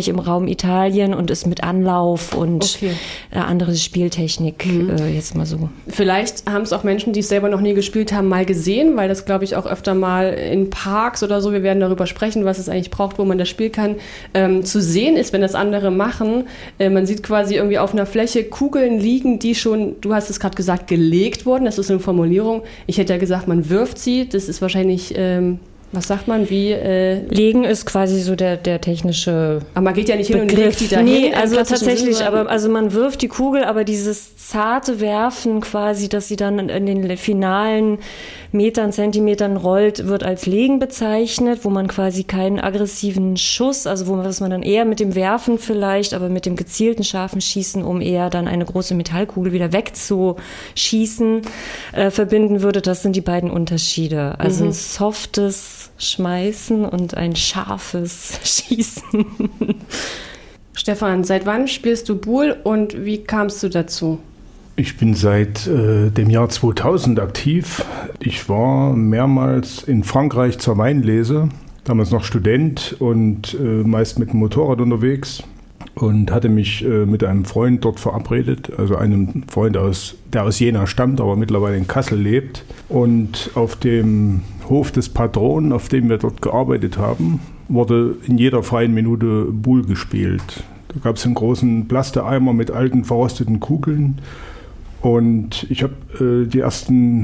nämlich im Raum Italien und ist mit Anlauf und andere Spieltechnik, jetzt mal so. Vielleicht haben es auch Menschen, die es selber noch nie gespielt haben, mal gesehen, weil das, glaube ich, auch öfter mal in Parks oder so, wir werden darüber sprechen, was es eigentlich braucht, wo man das spielen kann, zu sehen ist, wenn das andere machen. Man sieht quasi irgendwie auf einer Fläche Kugeln liegen, die schon, du hast es gerade gesagt, gelegt wurden. Das ist eine Formulierung. Ich hätte ja gesagt, man wirft sie. Das ist wahrscheinlich, was sagt man, wie? Legen ist quasi so der technische Aber man geht ja nicht hin Begriff. Und legt die dahin. Nee, also tatsächlich, aber also man wirft die Kugel, aber dieses zarte Werfen quasi, dass sie dann in den finalen Metern, Zentimetern rollt, wird als Legen bezeichnet, wo man quasi keinen aggressiven Schuss, also was man dann eher mit dem Werfen vielleicht, aber mit dem gezielten scharfen Schießen, um eher dann eine große Metallkugel wieder wegzuschießen, verbinden würde. Das sind die beiden Unterschiede. Also ein softes Schmeißen und ein scharfes Schießen. Stefan, seit wann spielst du Boule und wie kamst du dazu? Ich bin seit dem Jahr 2000 aktiv. Ich war mehrmals in Frankreich zur Weinlese, damals noch Student und meist mit dem Motorrad unterwegs und hatte mich mit einem Freund dort verabredet, also einem Freund, der aus Jena stammt, aber mittlerweile in Kassel lebt. Und auf dem Hof des Patronen, auf dem wir dort gearbeitet haben, wurde in jeder freien Minute Boule gespielt. Da gab es einen großen Plasteeimer mit alten verrosteten Kugeln. Und ich habe die ersten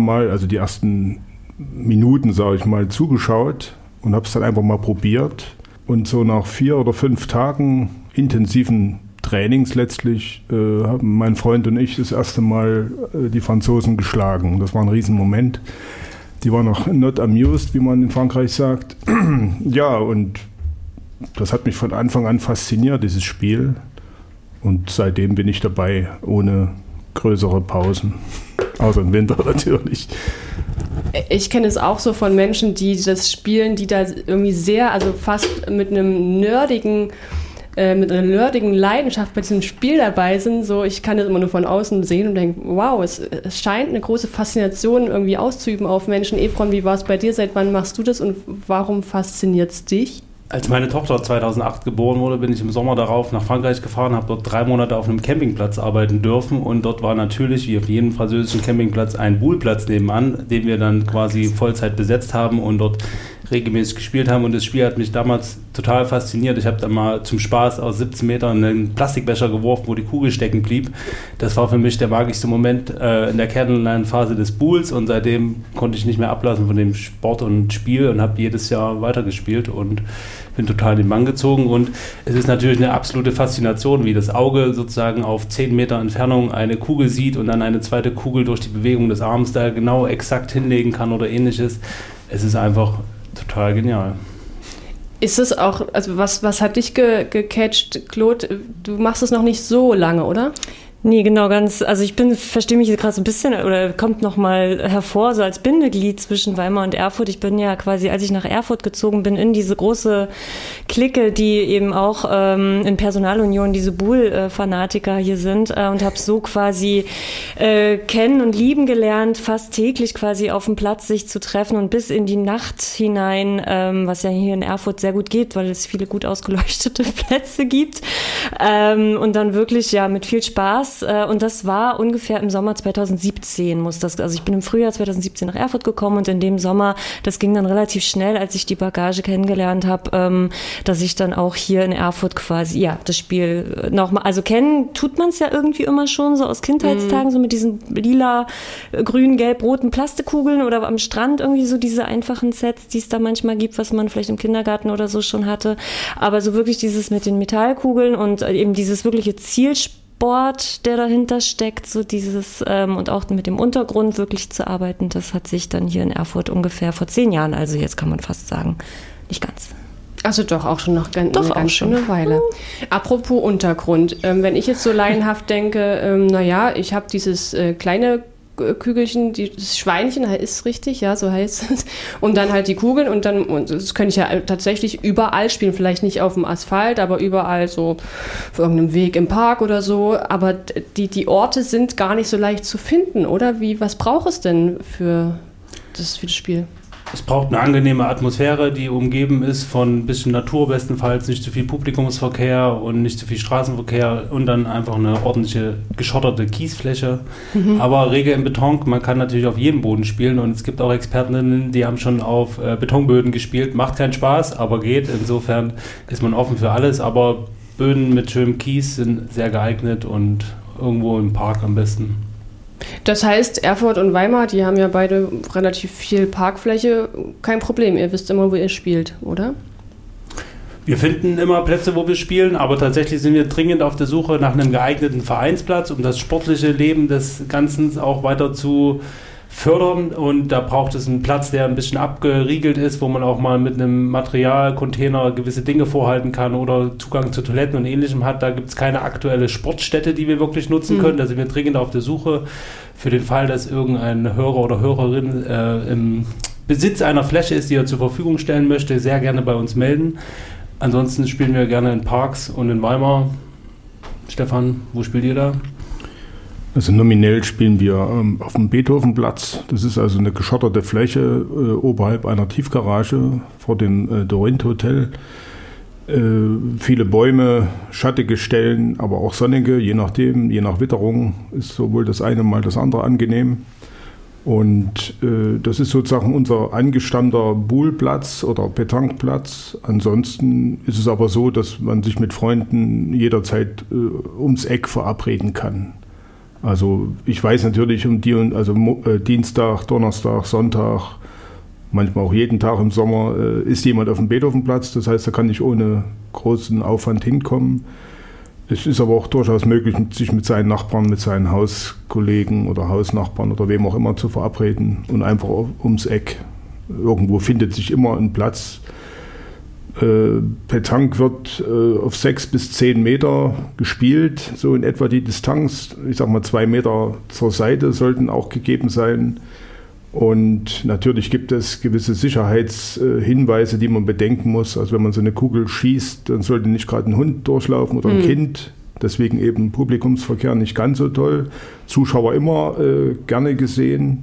Minuten, sage ich mal, zugeschaut und habe es dann einfach mal probiert. Und so nach 4 oder 5 Tagen intensiven Trainings letztlich haben mein Freund und ich das erste Mal die Franzosen geschlagen. Das war ein Riesenmoment. Die waren noch not amused, wie man in Frankreich sagt. Ja, und das hat mich von Anfang an fasziniert, dieses Spiel. Und seitdem bin ich dabei, ohne größere Pausen, außer im Winter natürlich. Ich kenne es auch so von Menschen, die das spielen, die da irgendwie sehr, also fast mit einer nerdigen Leidenschaft bei diesem Spiel dabei sind. So, ich kann das immer nur von außen sehen und denke, wow, es scheint eine große Faszination irgendwie auszuüben auf Menschen. Efron, wie war es bei dir? Seit wann machst du das und warum fasziniert es dich? Als meine Tochter 2008 geboren wurde, bin ich im Sommer darauf nach Frankreich gefahren, habe dort 3 Monate auf einem Campingplatz arbeiten dürfen und dort war natürlich, wie auf jedem französischen Campingplatz, ein Bouleplatz nebenan, den wir dann quasi Vollzeit besetzt haben und dort regelmäßig gespielt haben und das Spiel hat mich damals total fasziniert. Ich habe dann mal zum Spaß aus 17 Metern einen Plastikbecher geworfen, wo die Kugel stecken blieb. Das war für mich der magischste Moment in der Kernenlernphase des Boules und seitdem konnte ich nicht mehr ablassen von dem Sport und Spiel und habe jedes Jahr weitergespielt und bin total in den Bann gezogen und es ist natürlich eine absolute Faszination, wie das Auge sozusagen auf 10 Meter Entfernung eine Kugel sieht und dann eine zweite Kugel durch die Bewegung des Arms da genau exakt hinlegen kann oder ähnliches. Es ist einfach total genial. Ist es auch, also was hat dich gecatcht, Claude? Du machst es noch nicht so lange, oder? Nee, genau, also ich verstehe mich gerade so ein bisschen, oder kommt nochmal hervor, so als Bindeglied zwischen Weimar und Erfurt. Ich bin ja quasi, als ich nach Erfurt gezogen bin, in diese große Clique, die eben auch in Personalunion diese Boule-Fanatiker hier sind und habe so quasi kennen und lieben gelernt, fast täglich quasi auf dem Platz sich zu treffen und bis in die Nacht hinein, was ja hier in Erfurt sehr gut geht, weil es viele gut ausgeleuchtete Plätze gibt und dann wirklich ja mit viel Spaß. Und das war ungefähr im Sommer 2017 also ich bin im Frühjahr 2017 nach Erfurt gekommen und in dem Sommer, das ging dann relativ schnell, als ich die Bagage kennengelernt habe, dass ich dann auch hier in Erfurt quasi, ja, das Spiel nochmal, also kennen tut man es ja irgendwie immer schon, so aus Kindheitstagen, so mit diesen lila, grün, gelb, roten Plastikkugeln oder am Strand irgendwie so diese einfachen Sets, die es da manchmal gibt, was man vielleicht im Kindergarten oder so schon hatte, aber so wirklich dieses mit den Metallkugeln und eben dieses wirkliche Zielspiel, der dahinter steckt, so dieses und auch mit dem Untergrund wirklich zu arbeiten, das hat sich dann hier in Erfurt ungefähr vor 10 Jahren, also jetzt kann man fast sagen, nicht ganz. Also doch auch schon noch eine ganz schöne Weile. Apropos Untergrund, wenn ich jetzt so laienhaft denke, ich habe dieses kleine Kügelchen, das Schweinchen ist richtig, ja, so heißt es. Und dann halt die Kugeln und das könnte ich ja tatsächlich überall spielen, vielleicht nicht auf dem Asphalt, aber überall so auf irgendeinem Weg im Park oder so. Aber die Orte sind gar nicht so leicht zu finden, oder? Was braucht es denn für das Spiel? Es braucht eine angenehme Atmosphäre, die umgeben ist von ein bisschen Natur, bestenfalls nicht zu viel Publikumsverkehr und nicht zu viel Straßenverkehr und dann einfach eine ordentliche geschotterte Kiesfläche. Aber Regel im Beton, man kann natürlich auf jedem Boden spielen und es gibt auch Expertinnen, die haben schon auf Betonböden gespielt. Macht keinen Spaß, aber geht. Insofern ist man offen für alles, aber Böden mit schönem Kies sind sehr geeignet und irgendwo im Park am besten. Das heißt, Erfurt und Weimar, die haben ja beide relativ viel Parkfläche. Kein Problem, ihr wisst immer, wo ihr spielt, oder? Wir finden immer Plätze, wo wir spielen, aber tatsächlich sind wir dringend auf der Suche nach einem geeigneten Vereinsplatz, um das sportliche Leben des Ganzen auch weiter zu fördern. Und da braucht es einen Platz, der ein bisschen abgeriegelt ist, wo man auch mal mit einem Materialcontainer gewisse Dinge vorhalten kann oder Zugang zu Toiletten und Ähnlichem hat. Da gibt es keine aktuelle Sportstätte, die wir wirklich nutzen können. Da sind wir dringend auf der Suche für den Fall, dass irgendein Hörer oder Hörerin im Besitz einer Fläche ist, die er zur Verfügung stellen möchte, sehr gerne bei uns melden. Ansonsten spielen wir gerne in Parks und in Weimar. Stefan, wo spielt ihr da? Also nominell spielen wir auf dem Beethovenplatz. Das ist also eine geschotterte Fläche oberhalb einer Tiefgarage vor dem Dorint Hotel. Viele Bäume, schattige Stellen, aber auch sonnige, je nachdem, je nach Witterung ist sowohl das eine mal das andere angenehm. Und das ist sozusagen unser angestammter Boulplatz oder Pétanqueplatz. Ansonsten ist es aber so, dass man sich mit Freunden jederzeit ums Eck verabreden kann. Also ich weiß natürlich Dienstag, Donnerstag, Sonntag, manchmal auch jeden Tag im Sommer ist jemand auf dem Beethovenplatz. Das heißt, da kann ich ohne großen Aufwand hinkommen. Es ist aber auch durchaus möglich, sich mit seinen Nachbarn, mit seinen Hauskollegen oder Hausnachbarn oder wem auch immer zu verabreden und einfach ums Eck. Irgendwo findet sich immer ein Platz. Pétanque wird auf 6 bis 10 Meter gespielt, so in etwa die Distanz. Ich sag mal 2 Meter zur Seite sollten auch gegeben sein. Und natürlich gibt es gewisse Sicherheitshinweise, die man bedenken muss. Also wenn man so eine Kugel schießt, dann sollte nicht gerade ein Hund durchlaufen oder ein Kind. Deswegen eben Publikumsverkehr nicht ganz so toll. Zuschauer immer gerne gesehen.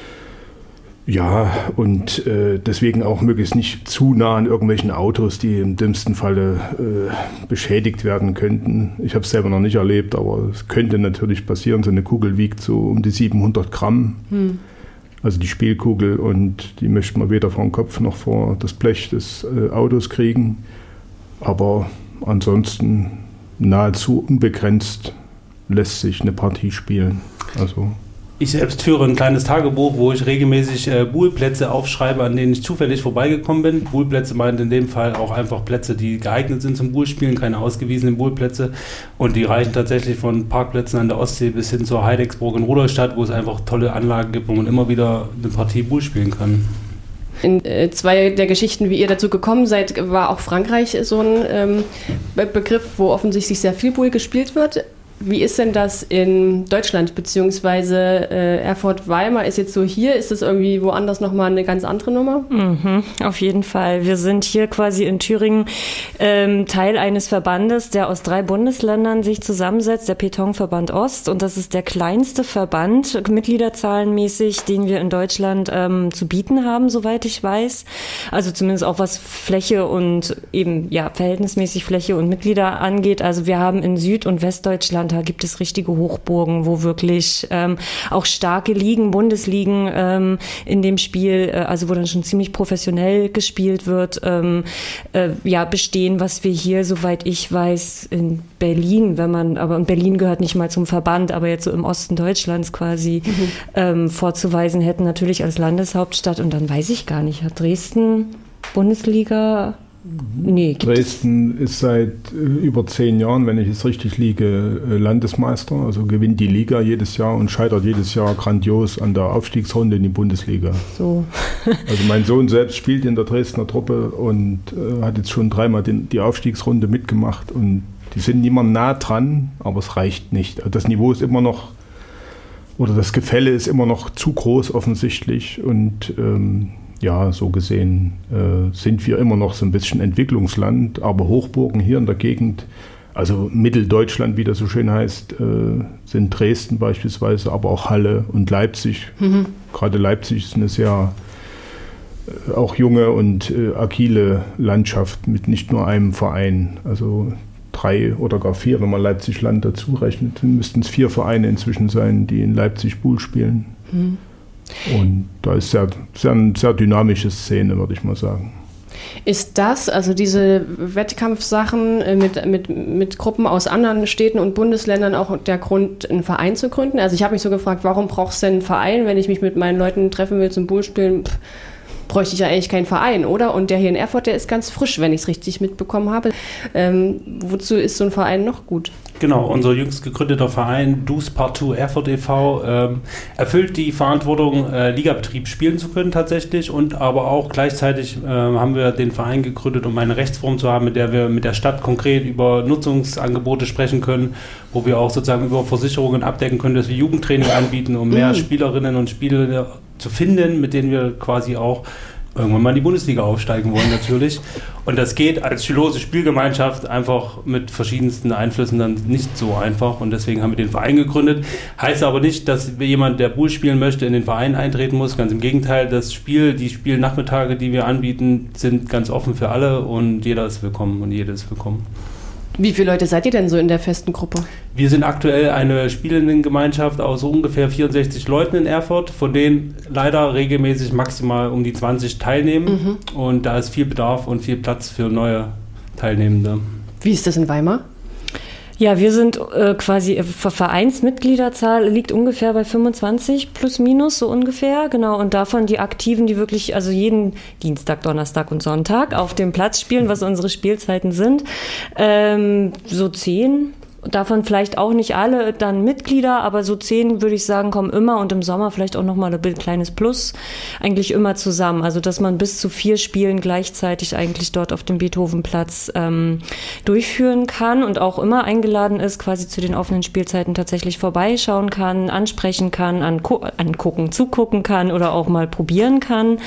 Ja, und deswegen auch möglichst nicht zu nah an irgendwelchen Autos, die im dümmsten Falle beschädigt werden könnten. Ich habe es selber noch nicht erlebt, aber es könnte natürlich passieren. So eine Kugel wiegt so um die 700 Gramm, also die Spielkugel, und die möchte man weder vor den Kopf noch vor das Blech des Autos kriegen. Aber ansonsten nahezu unbegrenzt lässt sich eine Partie spielen. Also ich selbst führe ein kleines Tagebuch, wo ich regelmäßig Boulplätze aufschreibe, an denen ich zufällig vorbeigekommen bin. Boulplätze meint in dem Fall auch einfach Plätze, die geeignet sind zum Boulspielen, keine ausgewiesenen Boulplätze. Und die reichen tatsächlich von Parkplätzen an der Ostsee bis hin zur Heidecksburg in Rudolstadt, wo es einfach tolle Anlagen gibt, wo man immer wieder eine Partie Boule spielen kann. In 2 der Geschichten, wie ihr dazu gekommen seid, war auch Frankreich so ein Begriff, wo offensichtlich sehr viel Boule gespielt wird. Wie ist denn das in Deutschland, beziehungsweise Erfurt-Weimar ist jetzt so hier? Ist das irgendwie woanders nochmal eine ganz andere Nummer? Auf jeden Fall. Wir sind hier quasi in Thüringen Teil eines Verbandes, der aus 3 Bundesländern sich zusammensetzt, der Pétanque-Verband Ost. Und das ist der kleinste Verband, mitgliederzahlenmäßig, den wir in Deutschland zu bieten haben, soweit ich weiß. Also zumindest auch was Fläche und eben verhältnismäßig Fläche und Mitglieder angeht. Also wir haben in Süd- und Westdeutschland, da gibt es richtige Hochburgen, wo wirklich auch starke Ligen, Bundesligen in dem Spiel, also wo dann schon ziemlich professionell gespielt wird, bestehen, was wir hier, soweit ich weiß, in Berlin, und Berlin gehört nicht mal zum Verband, aber jetzt so im Osten Deutschlands quasi vorzuweisen hätten, natürlich als Landeshauptstadt. Und dann weiß ich gar nicht, hat Dresden Bundesliga? Nee, Dresden ist seit über 10 Jahren, wenn ich es richtig liege, Landesmeister, also gewinnt die Liga jedes Jahr und scheitert jedes Jahr grandios an der Aufstiegsrunde in die Bundesliga. So. Also mein Sohn selbst spielt in der Dresdner Truppe und hat jetzt schon 3-mal die Aufstiegsrunde mitgemacht, und die sind niemand nah dran, aber es reicht nicht. Also das Niveau ist immer noch, oder das Gefälle ist immer noch zu groß offensichtlich, und so gesehen sind wir immer noch so ein bisschen Entwicklungsland, aber Hochburgen hier in der Gegend, also Mitteldeutschland, wie das so schön heißt, sind Dresden beispielsweise, aber auch Halle und Leipzig. Gerade Leipzig ist eine sehr auch junge und agile Landschaft mit nicht nur einem Verein. Also 3 oder gar 4, wenn man Leipzig-Land dazu rechnet, dann müssten es 4 Vereine inzwischen sein, die in Leipzig Buhl spielen. Und da ist eine sehr dynamische Szene, würde ich mal sagen. Ist das, also diese Wettkampfsachen mit Gruppen aus anderen Städten und Bundesländern auch der Grund, einen Verein zu gründen? Also ich habe mich so gefragt, warum brauchst du denn einen Verein, wenn ich mich mit meinen Leuten treffen will zum Buhlspielen? Bräuchte ich ja eigentlich keinen Verein, oder? Und der hier in Erfurt, der ist ganz frisch, wenn ich es richtig mitbekommen habe. Wozu ist so ein Verein noch gut? Genau, unser jüngst gegründeter Verein Dus Partout Erfurt e.V. Erfüllt die Verantwortung, Ligabetrieb spielen zu können tatsächlich, und aber auch gleichzeitig haben wir den Verein gegründet, um eine Rechtsform zu haben, mit der wir mit der Stadt konkret über Nutzungsangebote sprechen können, wo wir auch sozusagen über Versicherungen abdecken können, dass wir Jugendtraining anbieten, um mehr Spielerinnen und Spieler zu finden, mit denen wir quasi auch irgendwann mal in die Bundesliga aufsteigen wollen natürlich. Und das geht als schülerlose Spielgemeinschaft einfach mit verschiedensten Einflüssen dann nicht so einfach, und deswegen haben wir den Verein gegründet. Heißt aber nicht, dass jemand, der Buhl spielen möchte, in den Verein eintreten muss. Ganz im Gegenteil, die Spielnachmittage, die wir anbieten, sind ganz offen für alle, und jeder ist willkommen und jede ist willkommen. Wie viele Leute seid ihr denn so in der festen Gruppe? Wir sind aktuell eine Spielenden-Gemeinschaft aus so ungefähr 64 Leuten in Erfurt, von denen leider regelmäßig maximal um die 20 teilnehmen. Und da ist viel Bedarf und viel Platz für neue Teilnehmende. Wie ist das in Weimar? Ja, wir sind quasi, Vereinsmitgliederzahl liegt ungefähr bei 25 plus minus, so ungefähr, genau. Und davon die Aktiven, die wirklich also jeden Dienstag, Donnerstag und Sonntag auf dem Platz spielen, was unsere Spielzeiten sind, so 10. Davon vielleicht auch nicht alle dann Mitglieder, aber so 10, würde ich sagen, kommen immer, und im Sommer vielleicht auch nochmal ein kleines Plus, eigentlich immer zusammen. Also dass man bis zu 4 Spielen gleichzeitig eigentlich dort auf dem Beethovenplatz durchführen kann und auch immer eingeladen ist, quasi zu den offenen Spielzeiten tatsächlich vorbeischauen kann, ansprechen kann, angucken, zugucken kann oder auch mal probieren kann.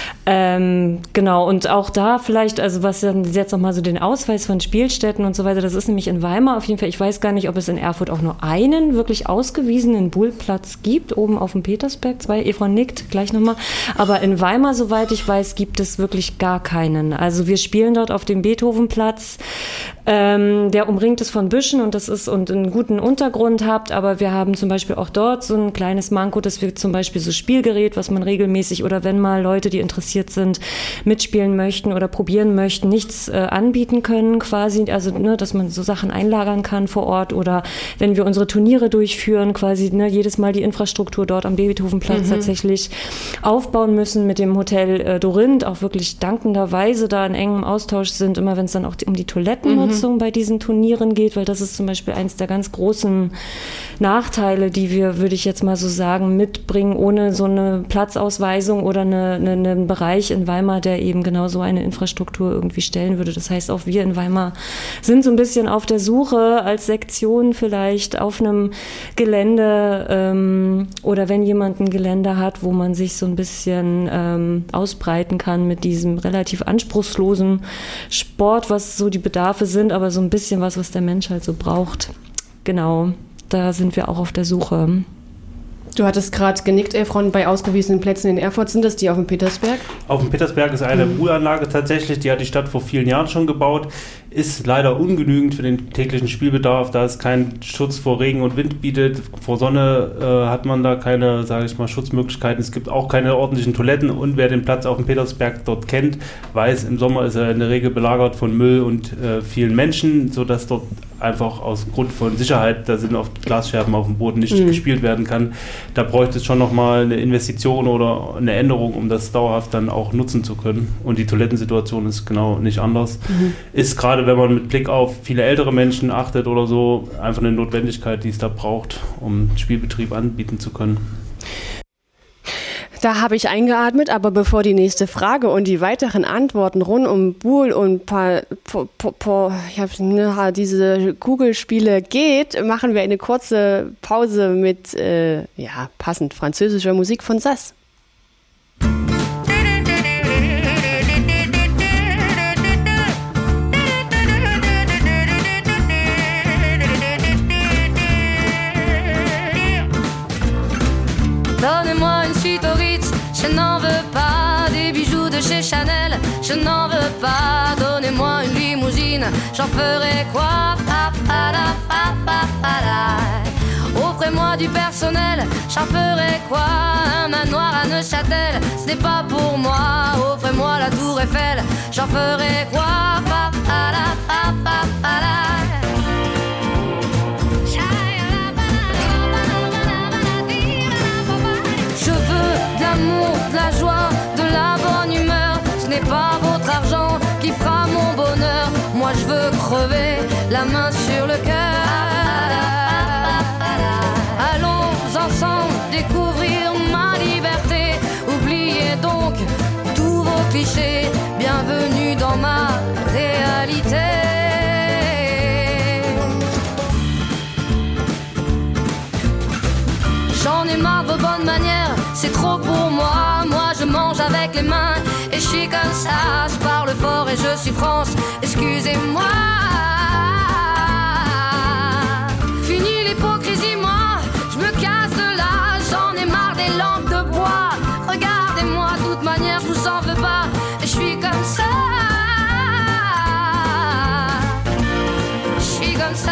Genau, und auch da vielleicht, also was dann jetzt nochmal so den Ausweis von Spielstätten und so weiter, das ist nämlich in Weimar auf jeden Fall, ich weiß gar nicht, ob es in Erfurt auch nur einen wirklich ausgewiesenen Buhlplatz gibt, oben auf dem Petersberg, 2, Eva nickt, gleich nochmal, aber in Weimar, soweit ich weiß, gibt es wirklich gar keinen. Also wir spielen dort auf dem Beethovenplatz, der umringt ist von Büschen und einen guten Untergrund habt, aber wir haben zum Beispiel auch dort so ein kleines Manko, dass wir zum Beispiel so Spielgerät, was man regelmäßig oder wenn mal Leute, die interessiert sind, mitspielen möchten oder probieren möchten, nichts anbieten können quasi, also dass man so Sachen einlagern kann vor Ort, oder wenn wir unsere Turniere durchführen, quasi jedes Mal die Infrastruktur dort am Beethovenplatz tatsächlich aufbauen müssen, mit dem Hotel Dorinth auch wirklich dankenderweise da in engem Austausch sind, immer wenn es dann auch um die Toilettennutzung bei diesen Turnieren geht, weil das ist zum Beispiel eins der ganz großen Nachteile, die wir, würde ich jetzt mal so sagen, mitbringen, ohne so eine Platzausweisung oder einen Bereich in Weimar, der eben genau so eine Infrastruktur irgendwie stellen würde. Das heißt, auch wir in Weimar sind so ein bisschen auf der Suche als Sektion vielleicht auf einem Gelände oder wenn jemand ein Gelände hat, wo man sich so ein bisschen ausbreiten kann mit diesem relativ anspruchslosen Sport, was so die Bedarfe sind, aber so ein bisschen was der Mensch halt so braucht. Genau, da sind wir auch auf der Suche. Du hattest gerade genickt, Efron, bei ausgewiesenen Plätzen in Erfurt. Sind das die auf dem Petersberg? Auf dem Petersberg ist eine Buhlanlage tatsächlich, die hat die Stadt vor vielen Jahren schon gebaut. Ist leider ungenügend für den täglichen Spielbedarf, da es keinen Schutz vor Regen und Wind bietet. Vor Sonne hat man da keine, sage ich mal, Schutzmöglichkeiten. Es gibt auch keine ordentlichen Toiletten, und wer den Platz auf dem Petersberg dort kennt, weiß, im Sommer ist er in der Regel belagert von Müll und vielen Menschen, sodass dort einfach aus Grund von Sicherheit, da sind oft Glasscherben auf dem Boden, nicht gespielt werden kann. Da bräuchte es schon nochmal eine Investition oder eine Änderung, um das dauerhaft dann auch nutzen zu können. Und die Toilettensituation ist genau nicht anders. Ist gerade, wenn man mit Blick auf viele ältere Menschen achtet oder so, einfach eine Notwendigkeit, die es da braucht, um Spielbetrieb anbieten zu können. Da habe ich eingeatmet, aber bevor die nächste Frage und die weiteren Antworten rund um Buhl und diese Kugelspiele geht, machen wir eine kurze Pause mit passend französischer Musik von Sass. Donnez-moi une suite au Ritz, je n'en veux pas des bijoux de Chanel, je n'en veux pas. Donnez-moi une limousine, j'en ferai quoi? Offrez-moi du personnel, j'en ferai quoi? Un manoir à Neuchâtel, ce n'est pas pour moi. Offrez-moi la tour Eiffel, j'en ferai quoi? Je veux de l'amour, de la joie, de la bonne humeur. Ce n'est pas votre argent qui fera mon bonheur. Moi je veux crever, la main sur le cœur. Allons ensemble découvrir ma liberté. Oubliez donc tous vos clichés. Bienvenue dans ma réalité. J'en ai marre de vos bonnes manières, c'est trop pour moi. Moi je mange avec les mains et je suis comme ça. Je parle fort et je suis France, excusez-moi. Fini l'hypocrisie, moi, je me casse de là. J'en ai marre des lampes de bois. Regardez-moi, de toute manière je vous en veux pas. Et je suis comme ça. Je suis comme ça.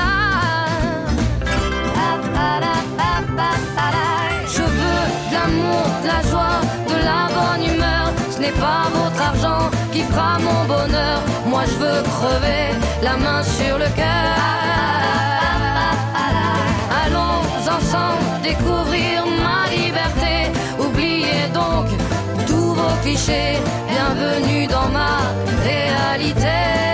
De la joie, de la bonne humeur. Ce n'est pas votre argent qui fera mon bonheur. Moi je veux crever, la main sur le cœur. Allons ensemble découvrir ma liberté. Oubliez donc tous vos clichés. Bienvenue dans ma réalité.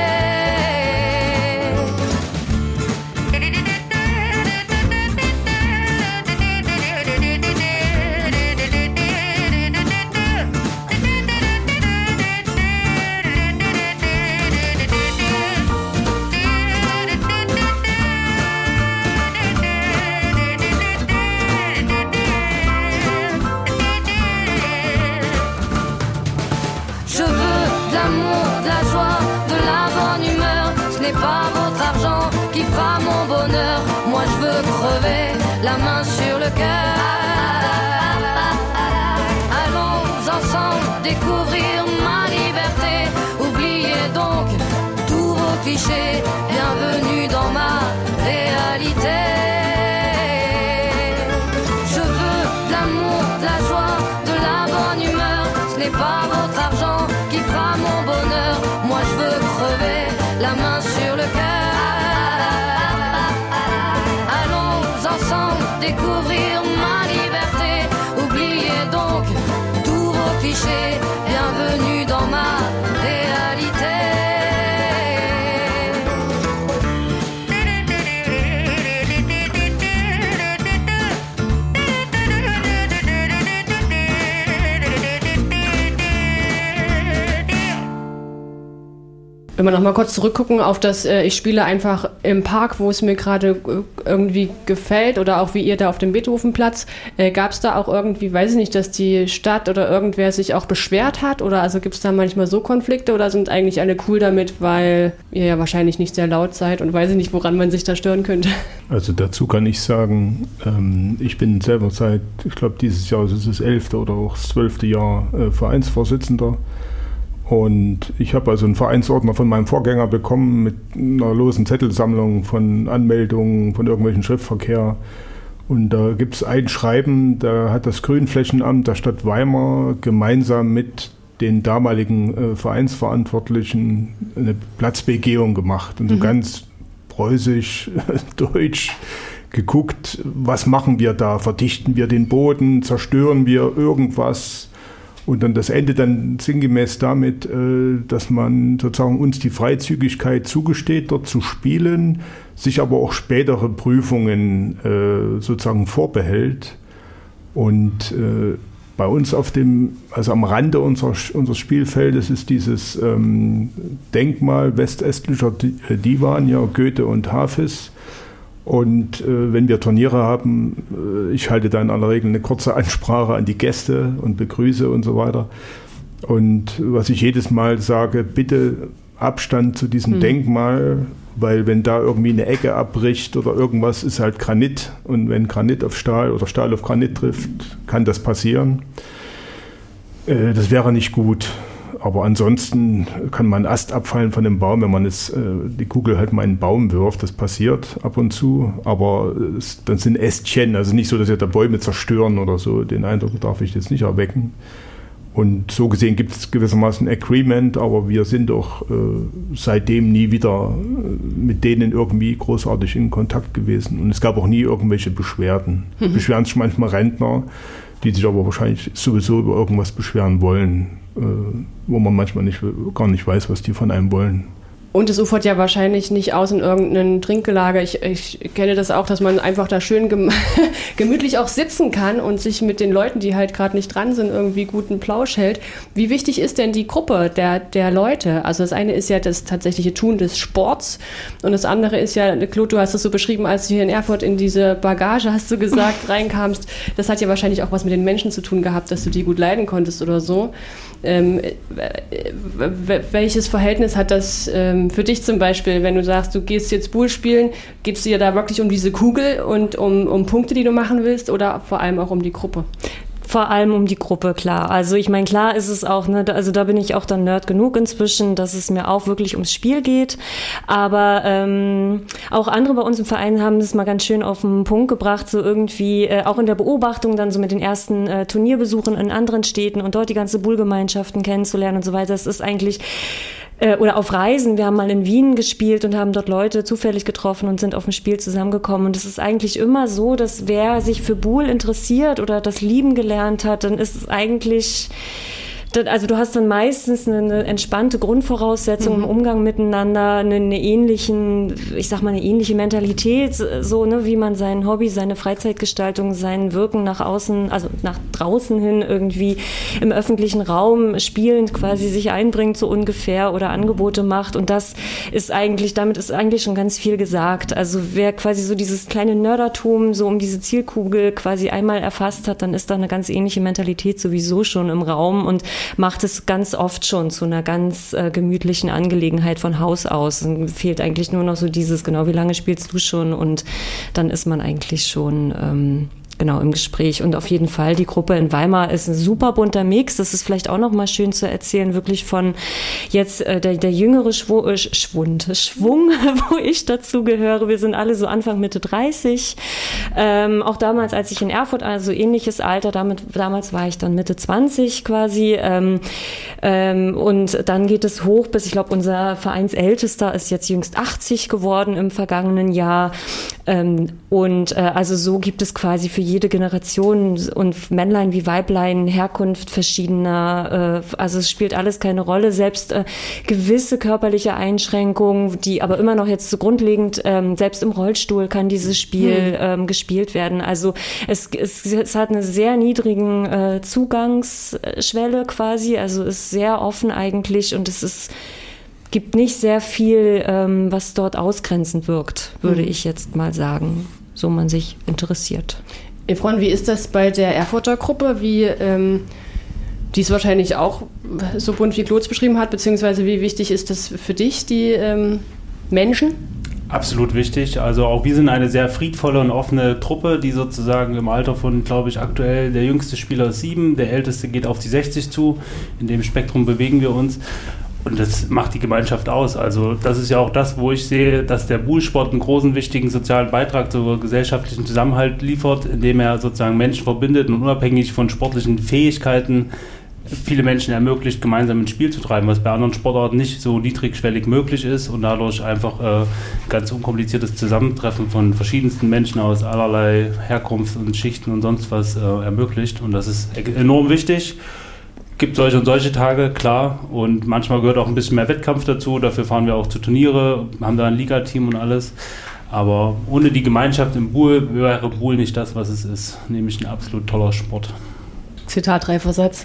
Pas votre argent qui fera mon bonheur. Moi je veux crever, la main sur le cœur. Allons ensemble découvrir ma liberté. Oubliez donc tous vos clichés. Bienvenue dans ma réalité. Je veux de l'amour, de la joie, de la bonne humeur. Ce n'est pas votre argent qui fera mon bonheur. Moi je veux crever, la main sur le cœur. Allons ensemble découvrir ma liberté. Oubliez donc tous vos clichés. Bienvenue dans ma réalité. Wenn wir noch mal kurz zurückgucken auf das, ich spiele einfach im Park, wo es mir gerade irgendwie gefällt, oder auch wie ihr da auf dem Beethovenplatz, gab es da auch irgendwie, weiß ich nicht, dass die Stadt oder irgendwer sich auch beschwert hat, oder also gibt es da manchmal so Konflikte, oder sind eigentlich alle cool damit, weil ihr ja wahrscheinlich nicht sehr laut seid und weiß ich nicht, woran man sich da stören könnte? Also dazu kann ich sagen, ich bin selber seit, ich glaube dieses Jahr ist es das 11. oder auch das 12. Jahr Vereinsvorsitzender. Und ich habe also einen Vereinsordner von meinem Vorgänger bekommen mit einer losen Zettelsammlung von Anmeldungen, von irgendwelchen Schriftverkehr. Und da gibt es ein Schreiben, da hat das Grünflächenamt der Stadt Weimar gemeinsam mit den damaligen Vereinsverantwortlichen eine Platzbegehung gemacht. Und so ganz preußisch, deutsch geguckt, was machen wir da? Verdichten wir den Boden? Zerstören wir irgendwas? Und dann das Ende dann sinngemäß damit, dass man sozusagen uns die Freizügigkeit zugesteht, dort zu spielen, sich aber auch spätere Prüfungen sozusagen vorbehält. Und bei uns also am Rande unseres Spielfeldes ist dieses Denkmal westestlicher Divan, ja, Goethe und Hafiz. Und wenn wir Turniere haben, ich halte da in aller Regel eine kurze Ansprache an die Gäste und begrüße und so weiter. Und was ich jedes Mal sage, bitte Abstand zu diesem Denkmal, weil wenn da irgendwie eine Ecke abbricht oder irgendwas, ist halt Granit. Und wenn Granit auf Stahl oder Stahl auf Granit trifft, kann das passieren. Das wäre nicht gut. Aber ansonsten kann man einen Ast abfallen von dem Baum, wenn man die Kugel halt mal in den Baum wirft. Das passiert ab und zu. Aber dann sind Ästchen, also nicht so, dass wir da Bäume zerstören oder so. Den Eindruck darf ich jetzt nicht erwecken. Und so gesehen gibt es gewissermaßen ein Agreement, aber wir sind doch seitdem nie wieder mit denen irgendwie großartig in Kontakt gewesen. Und es gab auch nie irgendwelche Beschwerden. Beschweren sich manchmal Rentner, die sich aber wahrscheinlich sowieso über irgendwas beschweren wollen, wo man manchmal gar nicht weiß, was die von einem wollen. Und es ufert ja wahrscheinlich nicht aus in irgendein Trinkgelager. Ich kenne das auch, dass man einfach da schön gemütlich auch sitzen kann und sich mit den Leuten, die halt gerade nicht dran sind, irgendwie guten Plausch hält. Wie wichtig ist denn die Gruppe der Leute? Also das eine ist ja das tatsächliche Tun des Sports und das andere ist ja, Claude, du hast es so beschrieben, als du hier in Erfurt in diese Bagage, hast du gesagt, reinkamst. Das hat ja wahrscheinlich auch was mit den Menschen zu tun gehabt, dass du die gut leiden konntest oder so. Welches Verhältnis hat das für dich zum Beispiel, wenn du sagst, du gehst jetzt Bull spielen, geht es dir da wirklich um diese Kugel und um Punkte, die du machen willst oder vor allem auch um die Gruppe? Vor allem um die Gruppe, klar. Also ich meine, klar ist es auch, ne, also da bin ich auch dann Nerd genug inzwischen, dass es mir auch wirklich ums Spiel geht. Aber auch andere bei uns im Verein haben das mal ganz schön auf den Punkt gebracht, so irgendwie auch in der Beobachtung dann so mit den ersten Turnierbesuchen in anderen Städten und dort die ganze Bull-Gemeinschaften kennenzulernen und so weiter. Das ist eigentlich oder auf Reisen. Wir haben mal in Wien gespielt und haben dort Leute zufällig getroffen und sind auf ein Spiel zusammengekommen. Und es ist eigentlich immer so, dass wer sich für Bull interessiert oder das Lieben gelernt hat, dann ist es eigentlich... Also du hast dann meistens eine entspannte Grundvoraussetzung im Umgang miteinander, eine ähnliche Mentalität, so, ne, wie man sein Hobby, seine Freizeitgestaltung, sein Wirken nach außen, also nach draußen hin irgendwie im öffentlichen Raum spielend quasi sich einbringt, so ungefähr, oder Angebote macht. Und damit ist eigentlich schon ganz viel gesagt. Also wer quasi so dieses kleine Nördertum so um diese Zielkugel quasi einmal erfasst hat, dann ist da eine ganz ähnliche Mentalität sowieso schon im Raum und macht es ganz oft schon zu einer ganz gemütlichen Angelegenheit von Haus aus. Dann fehlt eigentlich nur noch so dieses, genau, wie lange spielst du schon? Und dann ist man eigentlich schon im Gespräch. Und auf jeden Fall, die Gruppe in Weimar ist ein super bunter Mix. Das ist vielleicht auch noch mal schön zu erzählen, wirklich von jetzt der jüngere Schwung, wo ich dazu gehöre. Wir sind alle so Anfang, Mitte 30. Auch damals, als ich in Erfurt, also ähnliches Alter, damals war ich dann Mitte 20 quasi. Und dann geht es hoch bis, ich glaube, unser Vereinsältester ist jetzt jüngst 80 geworden im vergangenen Jahr. Also so gibt es quasi für jede Generation und Männlein wie Weiblein, Herkunft verschiedener, also es spielt alles keine Rolle, selbst gewisse körperliche Einschränkungen, die aber immer noch jetzt so grundlegend, selbst im Rollstuhl kann dieses Spiel gespielt werden. Also es hat eine sehr niedrigen Zugangsschwelle quasi, also ist sehr offen eigentlich und gibt nicht sehr viel, was dort ausgrenzend wirkt, würde ich jetzt mal sagen, so man sich interessiert. Efron, wie ist das bei der Erfurter Gruppe? Die ist wahrscheinlich auch so bunt, wie Claude beschrieben hat, beziehungsweise wie wichtig ist das für dich, die Menschen? Absolut wichtig. Also auch wir sind eine sehr friedvolle und offene Truppe, die sozusagen im Alter von, glaube ich, aktuell der jüngste Spieler ist 7, der älteste geht auf die 60 zu. In dem Spektrum bewegen wir uns. Und das macht die Gemeinschaft aus. Also das ist ja auch das, wo ich sehe, dass der Bullsport einen großen, wichtigen sozialen Beitrag zur gesellschaftlichen Zusammenhalt liefert, indem er sozusagen Menschen verbindet und unabhängig von sportlichen Fähigkeiten viele Menschen ermöglicht, gemeinsam ein Spiel zu treiben, was bei anderen Sportarten nicht so niedrigschwellig möglich ist und dadurch einfach ganz unkompliziertes Zusammentreffen von verschiedensten Menschen aus allerlei Herkunft und Schichten und sonst was ermöglicht. Und das ist enorm wichtig. Gibt solche und solche Tage, klar, und manchmal gehört auch ein bisschen mehr Wettkampf dazu, dafür fahren wir auch zu Turniere, haben da ein Ligateam und alles, aber ohne die Gemeinschaft im Bull wäre Bull nicht das, was es ist, nämlich ein absolut toller Sport. Zitat Reifersatz.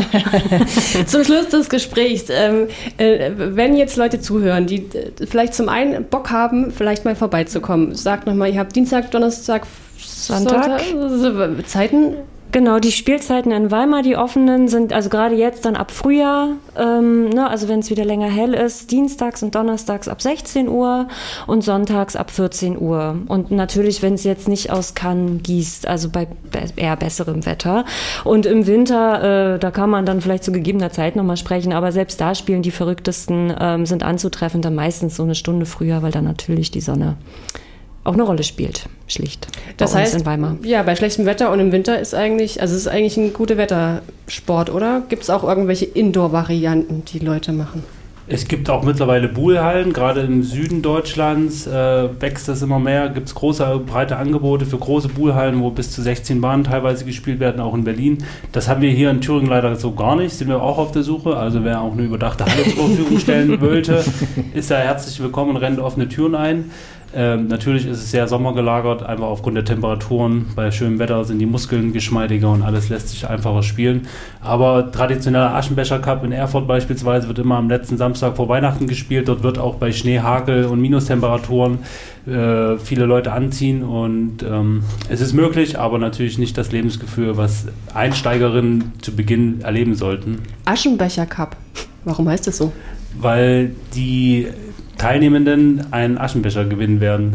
Zum Schluss des Gesprächs, wenn jetzt Leute zuhören, die vielleicht zum einen Bock haben, vielleicht mal vorbeizukommen, sagt nochmal, ihr habt Dienstag, Donnerstag, Sonntag, Zeiten? Genau, die Spielzeiten in Weimar, die offenen, sind also gerade jetzt dann ab Frühjahr, also wenn es wieder länger hell ist, dienstags und donnerstags ab 16 Uhr und sonntags ab 14 Uhr. Und natürlich, wenn es jetzt nicht aus Cannes gießt, also bei eher besserem Wetter. Und im Winter, da kann man dann vielleicht zu gegebener Zeit nochmal sprechen, aber selbst da spielen die Verrücktesten, sind anzutreffen, dann meistens so eine Stunde früher, weil dann natürlich die Sonne auch eine Rolle spielt, schlicht. Das heißt, in Weimar. Ja, bei schlechtem Wetter und im Winter ist es ist eigentlich ein guter Wettersport, oder? Gibt es auch irgendwelche Indoor-Varianten, die Leute machen? Es gibt auch mittlerweile Poolhallen, gerade im Süden Deutschlands wächst das immer mehr. Gibt es große, breite Angebote für große Poolhallen, wo bis zu 16 Bahnen teilweise gespielt werden, auch in Berlin. Das haben wir hier in Thüringen leider so gar nicht, sind wir auch auf der Suche. Also wer auch eine überdachte Halle zur Verfügung stellen wollte, ist da herzlich willkommen und rennt offene Türen ein. Natürlich ist es sehr sommergelagert, einfach aufgrund der Temperaturen. Bei schönem Wetter sind die Muskeln geschmeidiger und alles lässt sich einfacher spielen. Aber traditioneller Aschenbecher Cup in Erfurt beispielsweise wird immer am letzten Samstag vor Weihnachten gespielt. Dort wird auch bei Schnee, Hagel und Minustemperaturen viele Leute anziehen. Und es ist möglich, aber natürlich nicht das Lebensgefühl, was Einsteigerinnen zu Beginn erleben sollten. Aschenbecher Cup, warum heißt das so? Weil die Teilnehmenden einen Aschenbecher gewinnen werden.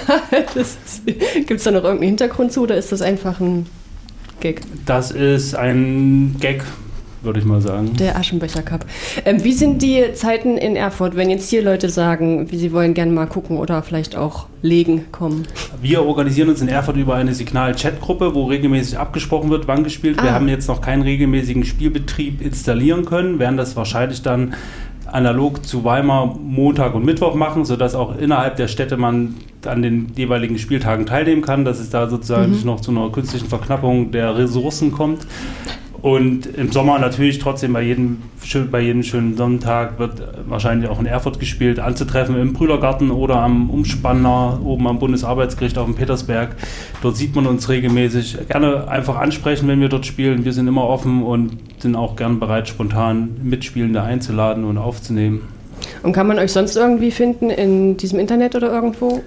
Gibt es da noch irgendeinen Hintergrund zu oder ist das einfach ein Gag? Das ist ein Gag, würde ich mal sagen. Der Aschenbecher Cup. Wie sind die Zeiten in Erfurt, wenn jetzt hier Leute sagen, wie sie wollen gerne mal gucken oder vielleicht auch legen kommen? Wir organisieren uns in Erfurt über eine Signal-Chat-Gruppe, wo regelmäßig abgesprochen wird, wann gespielt. Wir haben jetzt noch keinen regelmäßigen Spielbetrieb installieren können, werden das wahrscheinlich dann analog zu Weimar Montag und Mittwoch machen, sodass auch innerhalb der Städte man an den jeweiligen Spieltagen teilnehmen kann, dass es da sozusagen nicht noch zu einer künstlichen Verknappung der Ressourcen kommt. Und im Sommer natürlich trotzdem bei jedem schönen Sonntag wird wahrscheinlich auch in Erfurt gespielt, anzutreffen im Brühlergarten oder am Umspanner oben am Bundesarbeitsgericht auf dem Petersberg. Dort sieht man uns regelmäßig. Gerne einfach ansprechen, wenn wir dort spielen. Wir sind immer offen und sind auch gern bereit, spontan Mitspielende einzuladen und aufzunehmen. Und kann man euch sonst irgendwie finden in diesem Internet oder irgendwo?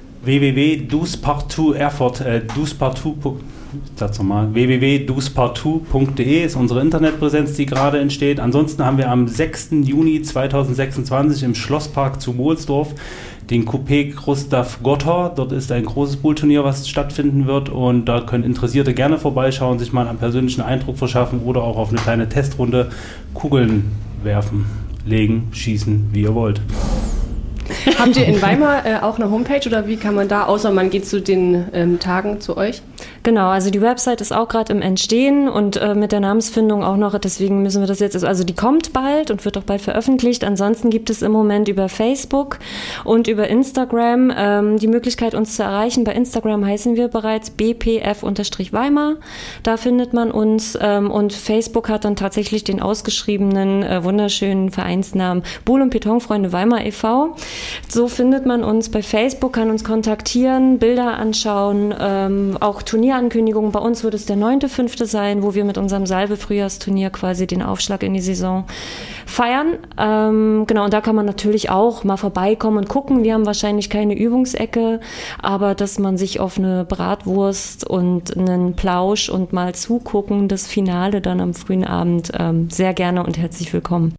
www.douspartout.de ist unsere Internetpräsenz, die gerade entsteht. Ansonsten haben wir am 6. Juni 2026 im Schlosspark zu Mohlsdorf den Coupé Gustav Gotter. Dort ist ein großes Poolturnier, was stattfinden wird und da können Interessierte gerne vorbeischauen, sich mal einen persönlichen Eindruck verschaffen oder auch auf eine kleine Testrunde Kugeln werfen, legen, schießen, wie ihr wollt. Habt ihr in Weimar auch eine Homepage oder wie kann man da, außer man geht zu den Tagen zu euch? Genau, also die Website ist auch gerade im Entstehen und mit der Namensfindung auch noch, deswegen müssen wir das jetzt, also die kommt bald und wird auch bald veröffentlicht. Ansonsten gibt es im Moment über Facebook und über Instagram die Möglichkeit, uns zu erreichen. Bei Instagram heißen wir bereits bpf-weimar, da findet man uns und Facebook hat dann tatsächlich den ausgeschriebenen, wunderschönen Vereinsnamen Buhl- und Betonfreunde Weimar e.V. So findet man uns bei Facebook, kann uns kontaktieren, Bilder anschauen, auch Turnierankündigungen. Bei uns wird es der 9.5. sein, wo wir mit unserem Salve-Frühjahrsturnier quasi den Aufschlag in die Saison feiern. Genau, und da kann man natürlich auch mal vorbeikommen und gucken. Wir haben wahrscheinlich keine Übungsecke, aber dass man sich auf eine Bratwurst und einen Plausch und mal zugucken, das Finale dann am frühen Abend, sehr gerne und herzlich willkommen.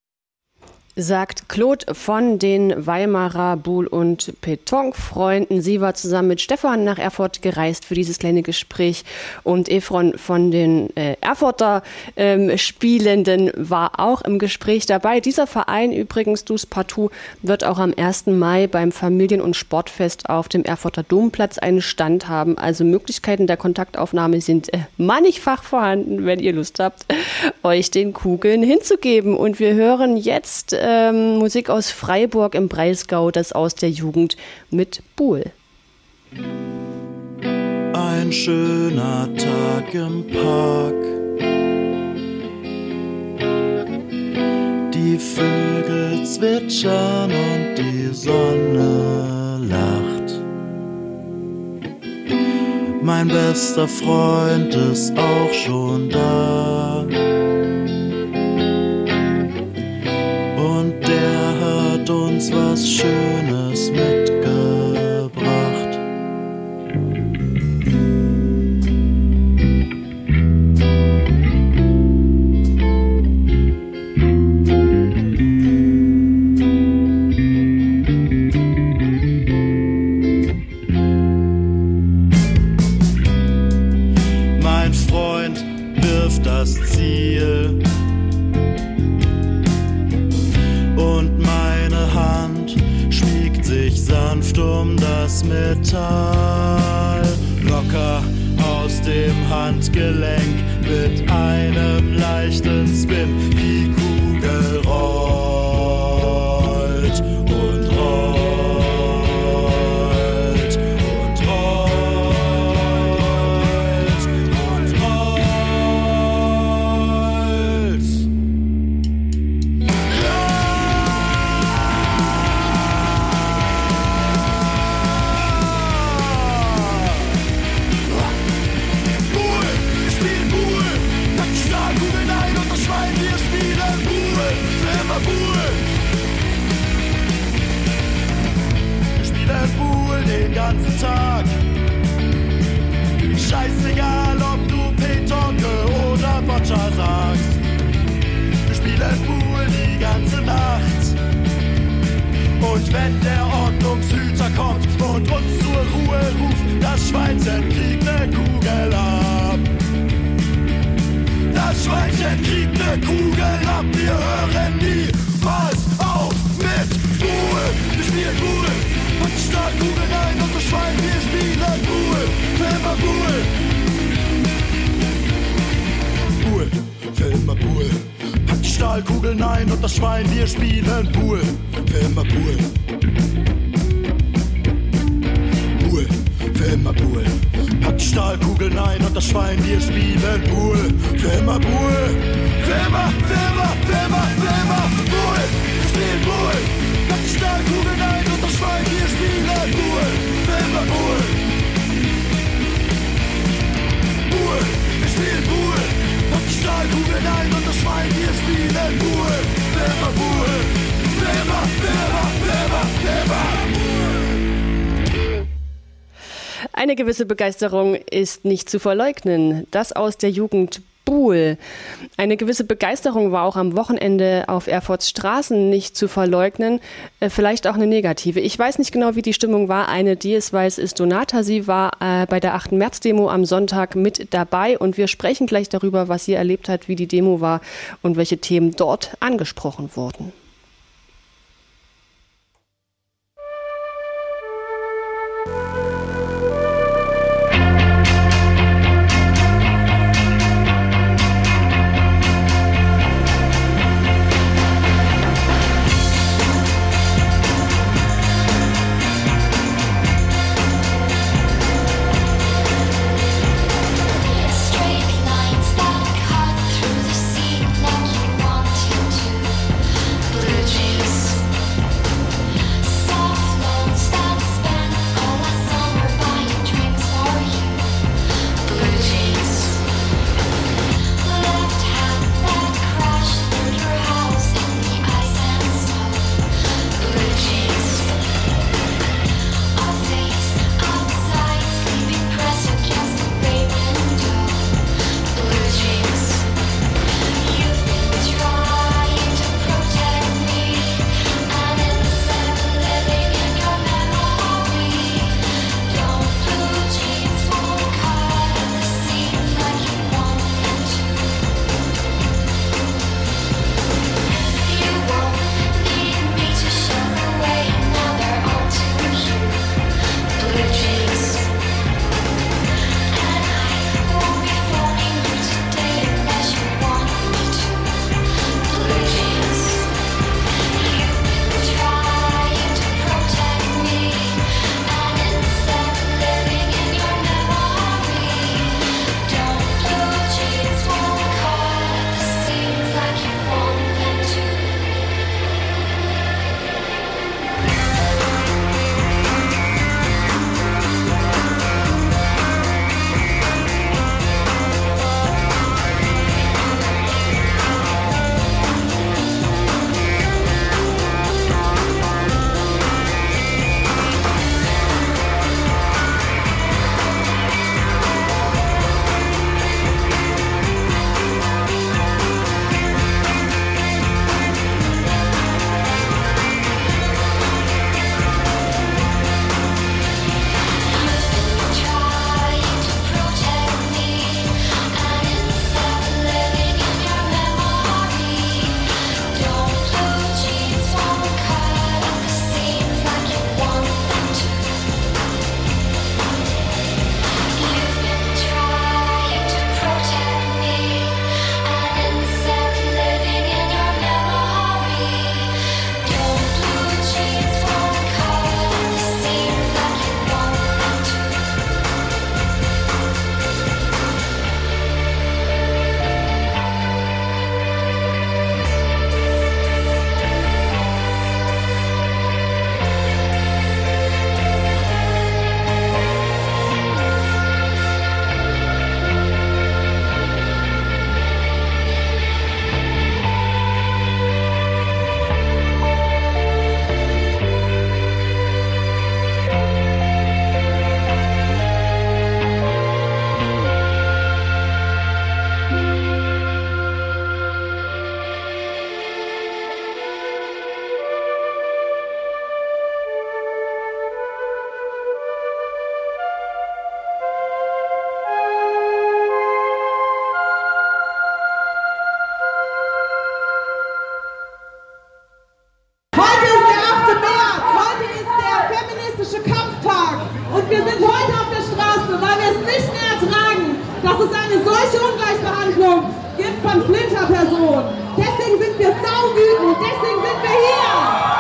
Sagt Claude von den Weimarer Buhl- und Betonfreunden. Sie war zusammen mit Stefan nach Erfurt gereist für dieses kleine Gespräch und Efron von den Erfurter Spielenden war auch im Gespräch dabei. Dieser Verein übrigens, Douspartout, wird auch am 1. Mai beim Familien- und Sportfest auf dem Erfurter Domplatz einen Stand haben. Also Möglichkeiten der Kontaktaufnahme sind mannigfach vorhanden, wenn ihr Lust habt, euch den Kugeln hinzugeben. Und wir hören jetzt Musik aus Freiburg im Breisgau, das aus der Jugend mit Buhl. Ein schöner Tag im Park. Die Vögel zwitschern und die Sonne lacht. Mein bester Freund ist auch schon da. Und der hat uns was Schönes mitgebracht. Metall. Locker aus dem Handgelenk mit einem leichten Spin. Die Kugel rollt und rollt und rollt und rollt. Den ganzen Tag. Scheißegal, ob du Petonke oder Boccia sagst. Wir spielen Pool die ganze Nacht. Und wenn der Ordnungshüter kommt und uns zur Ruhe ruft, das Schweinchen kriegt ne Kugel ab. Das Schweinchen kriegt ne Kugel ab. Wir hören niemals auf mit Pool. Wir spielen Pool. Pack Stahlkugeln ein und das Schwein, wir spielen Pool, Filmer Pool. Pool, Filmer Pool. Pack die Stahlkugeln ein und das Schwein, wir spielen Pool, Filmer Pool. Pool, Filmer Pool. Pack die Stahlkugeln ein und das Schwein, wir spielen Pool, Filmer Pool. Filmer, Filmer, Filmer, Filmer, Pool, wir spielen Pool. Pack die Stahlkugeln ein und das Schwein, wir spielen Pool, Filmer Pool. Pool, wir spielen Pool. Pack die Stahlkugeln ein und das Schwein, wir spielen Pool, Filmer Pool. Filmer, Filmer, Filmer, Filmer. Eine gewisse Begeisterung ist nicht zu verleugnen. Das aus der Jugend Buhl. Eine gewisse Begeisterung war auch am Wochenende auf Erfurts Straßen nicht zu verleugnen, vielleicht auch eine negative. Ich weiß nicht genau, wie die Stimmung war. Eine, die es weiß, ist Donata. Sie war bei der 8. März-Demo am Sonntag mit dabei und wir sprechen gleich darüber, was sie erlebt hat, wie die Demo war und welche Themen dort angesprochen wurden. Straight lines that cut through the sea like you wanted to. Sonntag und wir sind heute auf der Straße, weil wir es nicht mehr ertragen, dass es eine solche Ungleichbehandlung gibt von Flinterpersonen. Deswegen sind wir saugütend, deswegen sind wir hier.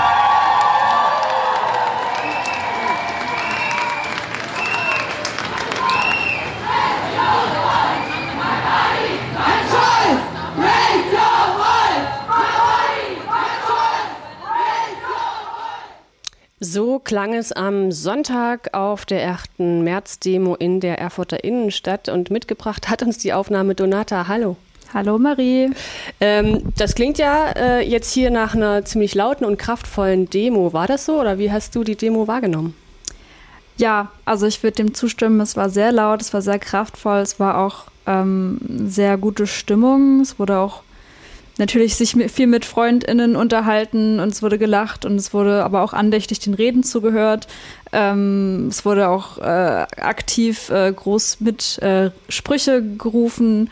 So klang es am Sonntag auf der 8. März-Demo in der Erfurter Innenstadt und mitgebracht hat uns die Aufnahme Donata. Hallo. Hallo Marie. Das klingt ja jetzt hier nach einer ziemlich lauten und kraftvollen Demo. War das so oder wie hast du die Demo wahrgenommen? Ja, also ich würde dem zustimmen. Es war sehr laut, es war sehr kraftvoll, es war auch sehr gute Stimmung. Es wurde auch natürlich sich viel mit FreundInnen unterhalten und es wurde gelacht und es wurde aber auch andächtig den Reden zugehört. Es wurde auch aktiv groß mit Sprüche gerufen.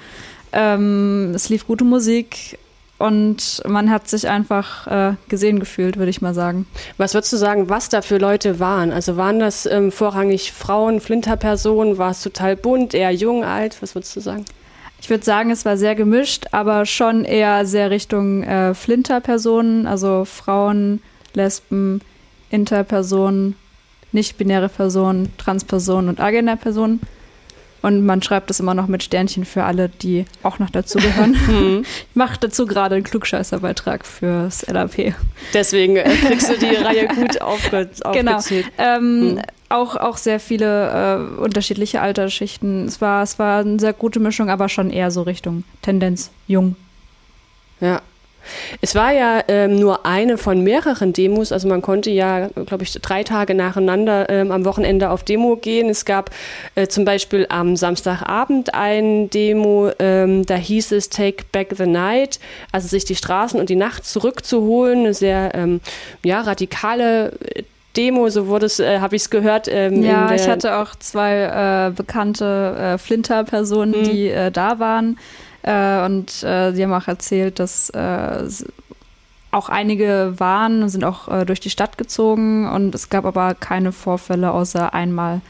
Es lief gute Musik und man hat sich einfach gesehen gefühlt, würde ich mal sagen. Was würdest du sagen, was da für Leute waren? Also waren das vorrangig Frauen, Flinterpersonen? War es total bunt, eher jung, alt? Was würdest du sagen? Ich würde sagen, es war sehr gemischt, aber schon eher sehr Richtung Flinterpersonen, also Frauen, Lesben, Interpersonen, nicht-binäre Personen, Transpersonen und Agenda-Personen. Und man schreibt das immer noch mit Sternchen für alle, die auch noch dazugehören. Ich mache dazu gerade einen Klugscheißerbeitrag fürs LAP. Deswegen kriegst du die Reihe gut aufgezählt. Genau. Auch sehr viele unterschiedliche Altersschichten. Es war eine sehr gute Mischung, aber schon eher so Richtung Tendenz jung. Ja. Es war ja nur eine von mehreren Demos, also man konnte ja, glaube ich, 3 Tage nacheinander am Wochenende auf Demo gehen. Es gab zum Beispiel am Samstagabend eine Demo, da hieß es Take Back the Night, also sich die Straßen und die Nacht zurückzuholen, eine sehr radikale Demo, so wurde es, habe ich es gehört. Ja, ich hatte auch 2 bekannte Flinter-Personen, die da waren. Und sie haben auch erzählt, dass auch einige waren und sind auch durch die Stadt gezogen und es gab aber keine Vorfälle, außer einmal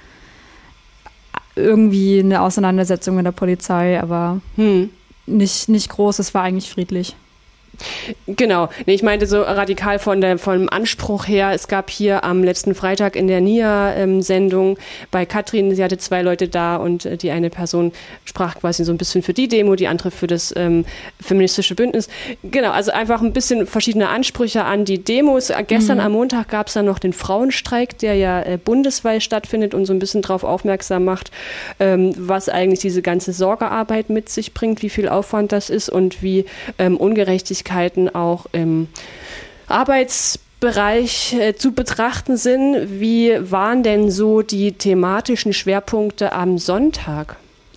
irgendwie eine Auseinandersetzung mit der Polizei, aber nicht groß, es war eigentlich friedlich. Genau. Nee, ich meinte so radikal vom Anspruch her. Es gab hier am letzten Freitag in der NIA-Sendung bei Katrin, sie hatte 2 Leute da und die eine Person sprach quasi so ein bisschen für die Demo, die andere für das feministische Bündnis. Genau, also einfach ein bisschen verschiedene Ansprüche an die Demos. Gestern am Montag gab es dann noch den Frauenstreik, der ja bundesweit stattfindet und so ein bisschen darauf aufmerksam macht, was eigentlich diese ganze Sorgearbeit mit sich bringt, wie viel Aufwand das ist und wie Ungerechtigkeit auch im Arbeitsbereich zu betrachten sind. Wie waren denn so die thematischen Schwerpunkte am Sonntag?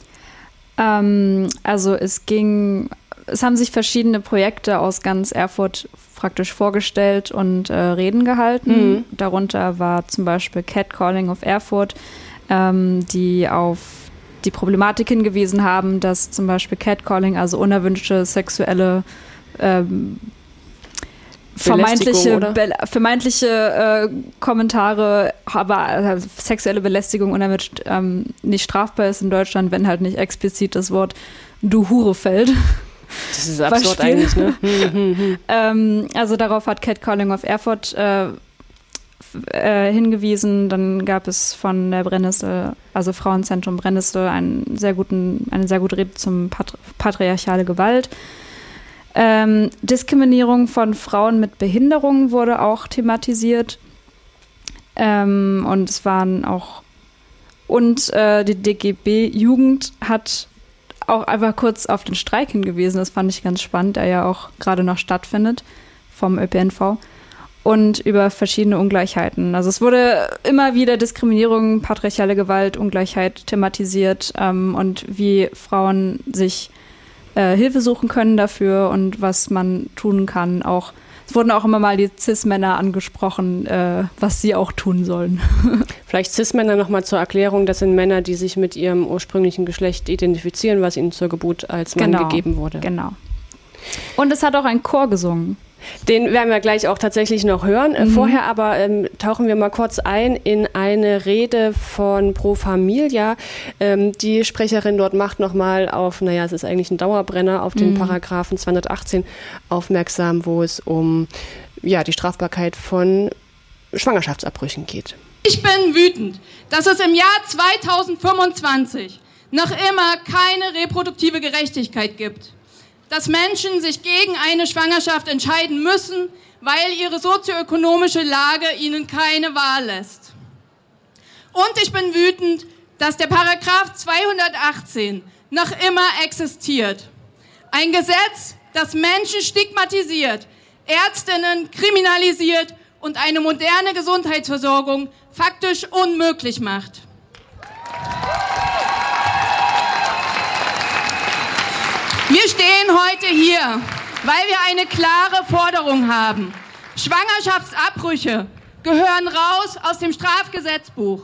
Also es haben sich verschiedene Projekte aus ganz Erfurt praktisch vorgestellt und Reden gehalten. Darunter war zum Beispiel Catcalling of Erfurt, die auf die Problematik hingewiesen haben, dass zum Beispiel Catcalling, also unerwünschte sexuelle vermeintliche Kommentare, aber sexuelle Belästigung unerwünscht nicht strafbar ist in Deutschland, wenn halt nicht explizit das Wort du Hure fällt. Das ist absurd eigentlich, ne? Also darauf hat Catcalling of Erfurt hingewiesen. Dann gab es von der Brennnessel, also Frauenzentrum Brennnessel, eine sehr gute Rede zum patriarchale Gewalt. Diskriminierung von Frauen mit Behinderung wurde auch thematisiert. Und es waren auch die DGB Jugend hat auch einfach kurz auf den Streik hingewiesen. Das fand ich ganz spannend, der ja auch gerade noch stattfindet vom ÖPNV. Und über verschiedene Ungleichheiten. Also es wurde immer wieder Diskriminierung, patriarchale Gewalt, Ungleichheit thematisiert und wie Frauen sich Hilfe suchen können dafür und was man tun kann. Es wurden auch immer mal die Cis-Männer angesprochen, was sie auch tun sollen. Vielleicht Cis-Männer nochmal zur Erklärung, das sind Männer, die sich mit ihrem ursprünglichen Geschlecht identifizieren, was ihnen zur Geburt als Mann gegeben wurde. Genau. Und es hat auch ein Chor gesungen. Den werden wir gleich auch tatsächlich noch hören. Vorher aber tauchen wir mal kurz ein in eine Rede von Pro Familia. Die Sprecherin dort macht nochmal auf, es ist eigentlich ein Dauerbrenner, auf den Paragraphen 218 aufmerksam, wo es um die Strafbarkeit von Schwangerschaftsabbrüchen geht. Ich bin wütend, dass es im Jahr 2025 noch immer keine reproduktive Gerechtigkeit gibt. Dass Menschen sich gegen eine Schwangerschaft entscheiden müssen, weil ihre sozioökonomische Lage ihnen keine Wahl lässt. Und ich bin wütend, dass der Paragraph 218 noch immer existiert. Ein Gesetz, das Menschen stigmatisiert, Ärztinnen kriminalisiert und eine moderne Gesundheitsversorgung faktisch unmöglich macht. Wir stehen heute hier, weil wir eine klare Forderung haben. Schwangerschaftsabbrüche gehören raus aus dem Strafgesetzbuch.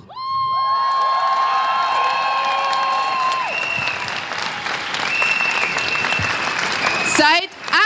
Seit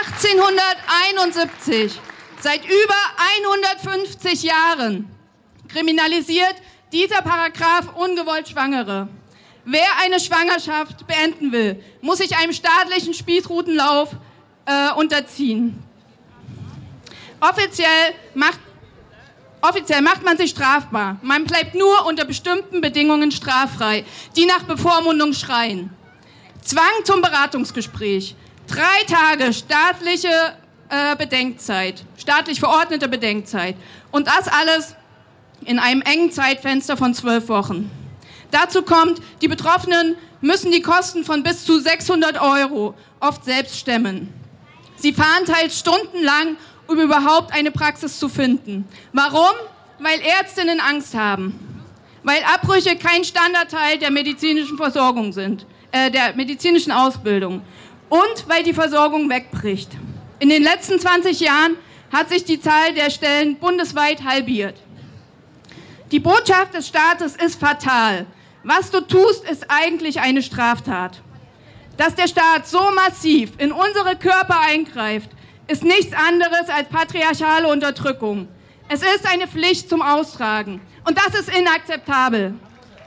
1871, seit über 150 Jahren, kriminalisiert dieser Paragraph ungewollt Schwangere. Wer eine Schwangerschaft beenden will, muss sich einem staatlichen Spießrutenlauf unterziehen. Offiziell macht man sich strafbar. Man bleibt nur unter bestimmten Bedingungen straffrei, die nach Bevormundung schreien. Zwang zum Beratungsgespräch, 3 Tage staatliche Bedenkzeit, staatlich verordnete Bedenkzeit. Und das alles in einem engen Zeitfenster von 12 Wochen. Dazu kommt, die Betroffenen müssen die Kosten von bis zu 600 € oft selbst stemmen. Sie fahren teils stundenlang, um überhaupt eine Praxis zu finden. Warum? Weil Ärztinnen Angst haben. Weil Abbrüche kein Standardteil der medizinischen Versorgung sind, der medizinischen Ausbildung. Und weil die Versorgung wegbricht. In den letzten 20 Jahren hat sich die Zahl der Stellen bundesweit halbiert. Die Botschaft des Staates ist fatal. Was du tust, ist eigentlich eine Straftat. Dass der Staat so massiv in unsere Körper eingreift, ist nichts anderes als patriarchale Unterdrückung. Es ist eine Pflicht zum Austragen. Und das ist inakzeptabel.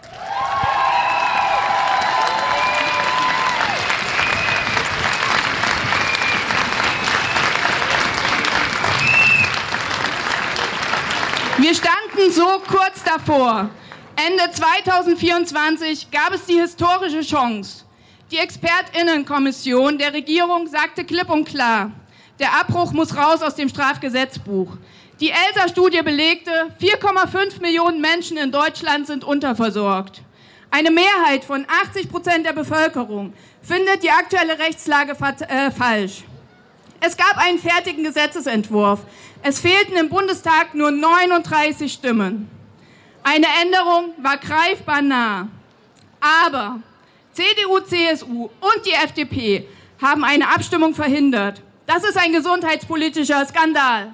Wir standen so kurz davor. Ende 2024 gab es die historische Chance. Die ExpertInnenkommission der Regierung sagte klipp und klar, der Abbruch muss raus aus dem Strafgesetzbuch. Die ELSA-Studie belegte, 4,5 Millionen Menschen in Deutschland sind unterversorgt. Eine Mehrheit von 80% der Bevölkerung findet die aktuelle Rechtslage falsch. Es gab einen fertigen Gesetzesentwurf. Es fehlten im Bundestag nur 39 Stimmen. Eine Änderung war greifbar nah. Aber CDU, CSU und die FDP haben eine Abstimmung verhindert. Das ist ein gesundheitspolitischer Skandal.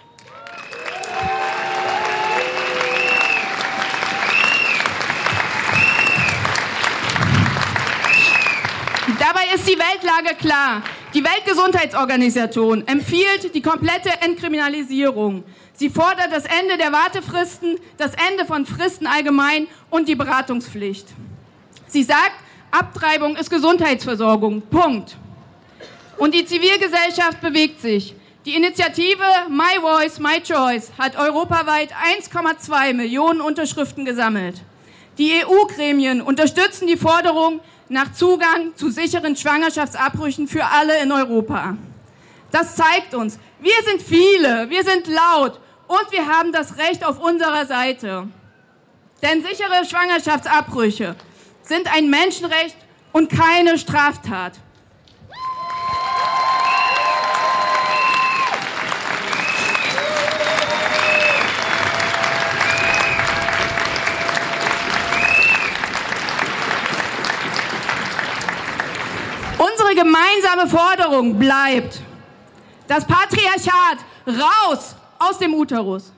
Dabei ist die Weltlage klar. Die Weltgesundheitsorganisation empfiehlt die komplette Entkriminalisierung. Sie fordert das Ende der Wartefristen, das Ende von Fristen allgemein und die Beratungspflicht. Sie sagt, Abtreibung ist Gesundheitsversorgung. Punkt. Und die Zivilgesellschaft bewegt sich. Die Initiative My Voice, My Choice hat europaweit 1,2 Millionen Unterschriften gesammelt. Die EU-Gremien unterstützen die Forderung nach Zugang zu sicheren Schwangerschaftsabbrüchen für alle in Europa. Das zeigt uns, wir sind viele, wir sind laut und wir haben das Recht auf unserer Seite. Denn sichere Schwangerschaftsabbrüche sind ein Menschenrecht und keine Straftat. Unsere gemeinsame Forderung bleibt: Das Patriarchat raus aus dem Uterus.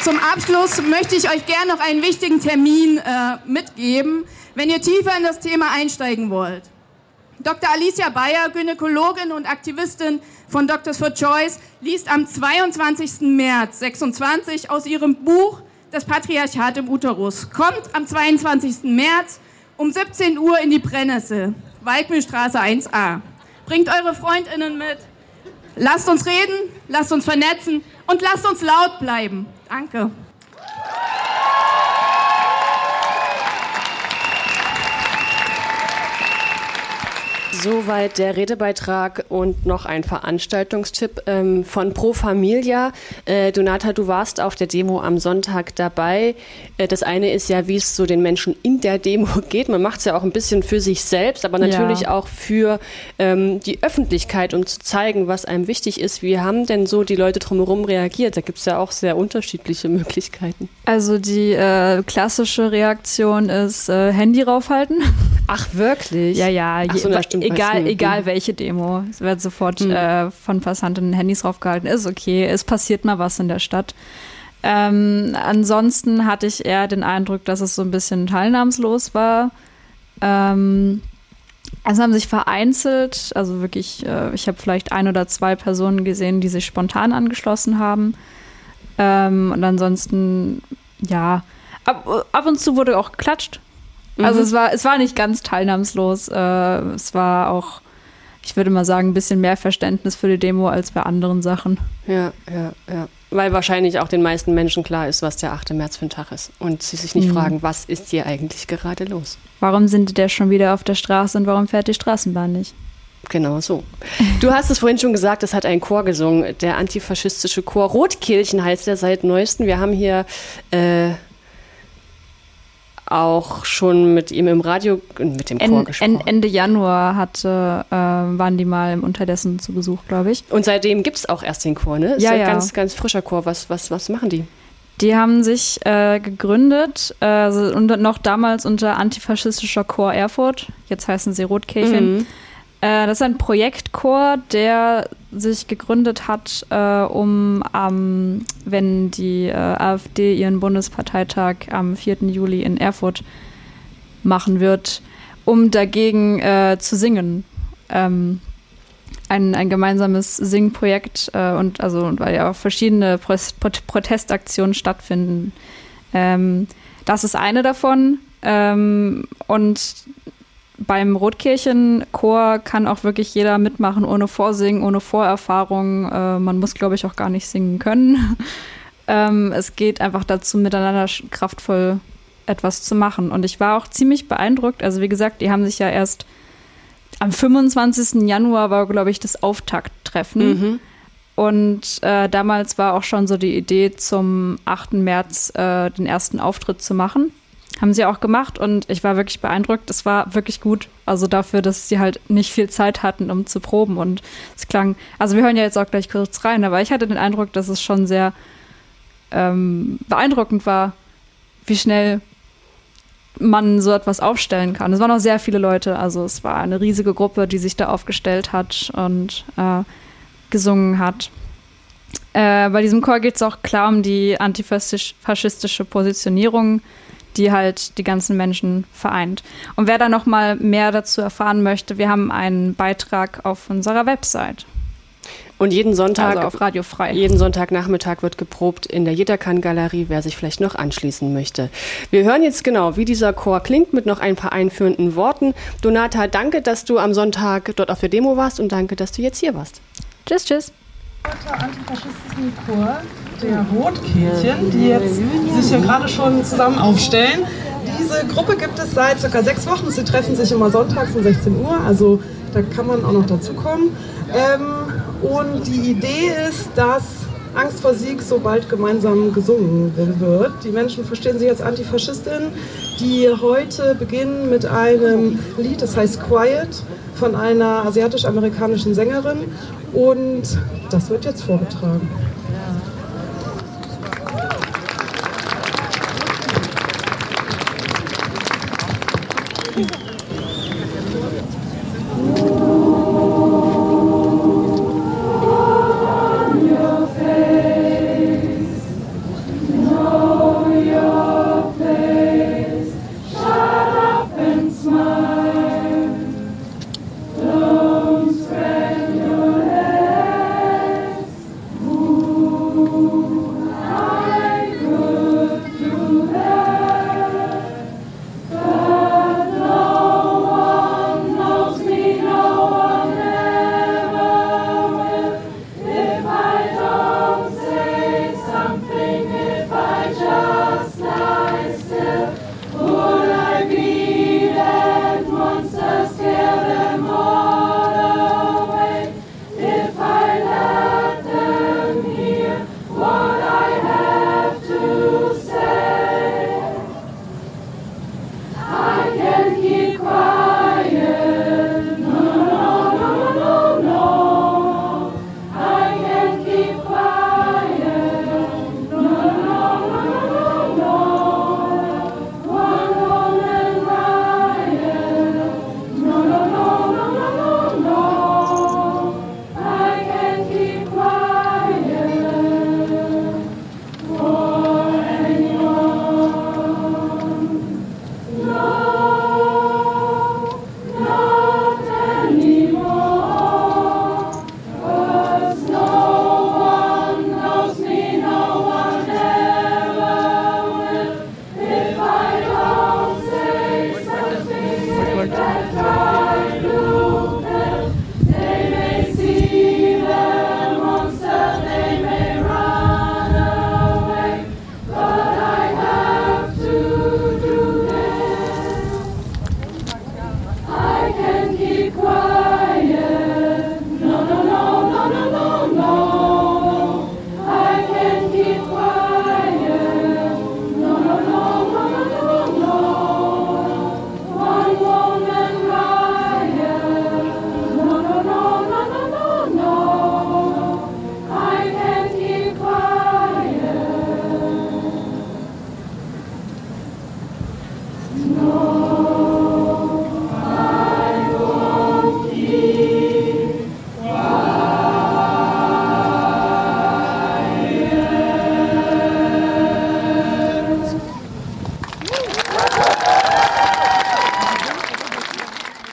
Zum Abschluss möchte ich euch gerne noch einen wichtigen Termin mitgeben, wenn ihr tiefer in das Thema einsteigen wollt. Dr. Alicia Bayer, Gynäkologin und Aktivistin von Doctors for Choice, liest am 22. März 26 aus ihrem Buch Das Patriarchat im Uterus. Kommt am 22. März um 17 Uhr in die Brennnessel, Waldmühlstraße 1a. Bringt eure FreundInnen mit. Lasst uns reden, lasst uns vernetzen und lasst uns laut bleiben. Danke. Soweit der Redebeitrag und noch ein Veranstaltungstipp von Pro Familia. Donata, du warst auf der Demo am Sonntag dabei. Das eine ist ja, wie es so den Menschen in der Demo geht. Man macht es ja auch ein bisschen für sich selbst, aber natürlich auch für die Öffentlichkeit, um zu zeigen, was einem wichtig ist. Wie haben denn so die Leute drumherum reagiert? Da gibt es ja auch sehr unterschiedliche Möglichkeiten. Also die klassische Reaktion ist Handy raufhalten. Ach, wirklich? Ja. Ach so, Egal welche Demo. Es wird sofort von Passanten Handys draufgehalten. Ist okay, es passiert mal was in der Stadt. Ansonsten hatte ich eher den Eindruck, dass es so ein bisschen teilnahmslos war. Also haben sich vereinzelt, also wirklich, ich habe vielleicht 1 oder 2 Personen gesehen, die sich spontan angeschlossen haben. Und ansonsten, ja, ab und zu wurde auch geklatscht. Also es war nicht ganz teilnahmslos. Es war auch, ich würde mal sagen, ein bisschen mehr Verständnis für die Demo als bei anderen Sachen. Ja. Weil wahrscheinlich auch den meisten Menschen klar ist, was der 8. März für ein Tag ist. Und sie sich nicht fragen, was ist hier eigentlich gerade los? Warum sind die schon wieder auf der Straße und warum fährt die Straßenbahn nicht? Genau so. Du hast es vorhin schon gesagt, es hat ein Chor gesungen, der antifaschistische Chor Rotkehlchen heißt er seit neuestem. Wir haben hier auch schon mit ihm im Radio, mit dem Chor gesprochen. Ende Januar waren die mal im Unterdessen zu Besuch, glaube ich. Und seitdem gibt es auch erst den Chor, ne? Ist ein ganz, ganz frischer Chor. Was machen die? Die haben sich gegründet, noch damals unter Antifaschistischer Chor Erfurt. Jetzt heißen sie Rotkehlchen. Das ist ein Projektchor, der sich gegründet hat, wenn die AfD ihren Bundesparteitag am 4. Juli in Erfurt machen wird, um dagegen zu singen. Ein gemeinsames Singprojekt weil ja auch verschiedene Protestaktionen stattfinden. Das ist eine davon. Und beim Rotkehlchen-Chor kann auch wirklich jeder mitmachen, ohne Vorsingen, ohne Vorerfahrung. Man muss, glaube ich, auch gar nicht singen können. Es geht einfach dazu, miteinander kraftvoll etwas zu machen. Und ich war auch ziemlich beeindruckt. Also wie gesagt, die haben sich ja erst am 25. Januar war, glaube ich, das Auftakttreffen. Und damals war auch schon so die Idee, zum 8. März den ersten Auftritt zu machen. Haben sie auch gemacht und ich war wirklich beeindruckt. Es war wirklich gut. Also dafür, dass sie halt nicht viel Zeit hatten, um zu proben. Und es klang, also wir hören ja jetzt auch gleich kurz rein, aber ich hatte den Eindruck, dass es schon sehr beeindruckend war, wie schnell man so etwas aufstellen kann. Es waren auch sehr viele Leute. Also es war eine riesige Gruppe, die sich da aufgestellt hat und gesungen hat. Bei diesem Chor geht es auch klar um die antifaschistische Positionierung, die halt die ganzen Menschen vereint. Und wer da noch mal mehr dazu erfahren möchte, wir haben einen Beitrag auf unserer Website. Und jeden Sonntag, also auf Radio Frei. Jeden Sonntagnachmittag wird geprobt in der Jederkann-Galerie, wer sich vielleicht noch anschließen möchte. Wir hören jetzt genau, wie dieser Chor klingt, mit noch ein paar einführenden Worten. Donata, danke, dass du am Sonntag dort auf der Demo warst und danke, dass du jetzt hier warst. Tschüss. Antifaschistischen Chor der Rotkehlchen, die jetzt sich hier gerade schon zusammen aufstellen. Diese Gruppe gibt es seit ca. 6 Wochen. Sie treffen sich immer sonntags um 16 Uhr, also da kann man auch noch dazukommen. Und die Idee ist, dass Angst vor Sieg so bald gemeinsam gesungen wird. Die Menschen verstehen sich als Antifaschistinnen, die heute beginnen mit einem Lied, das heißt Quiet, von einer asiatisch-amerikanischen Sängerin. Und das wird jetzt vorgetragen.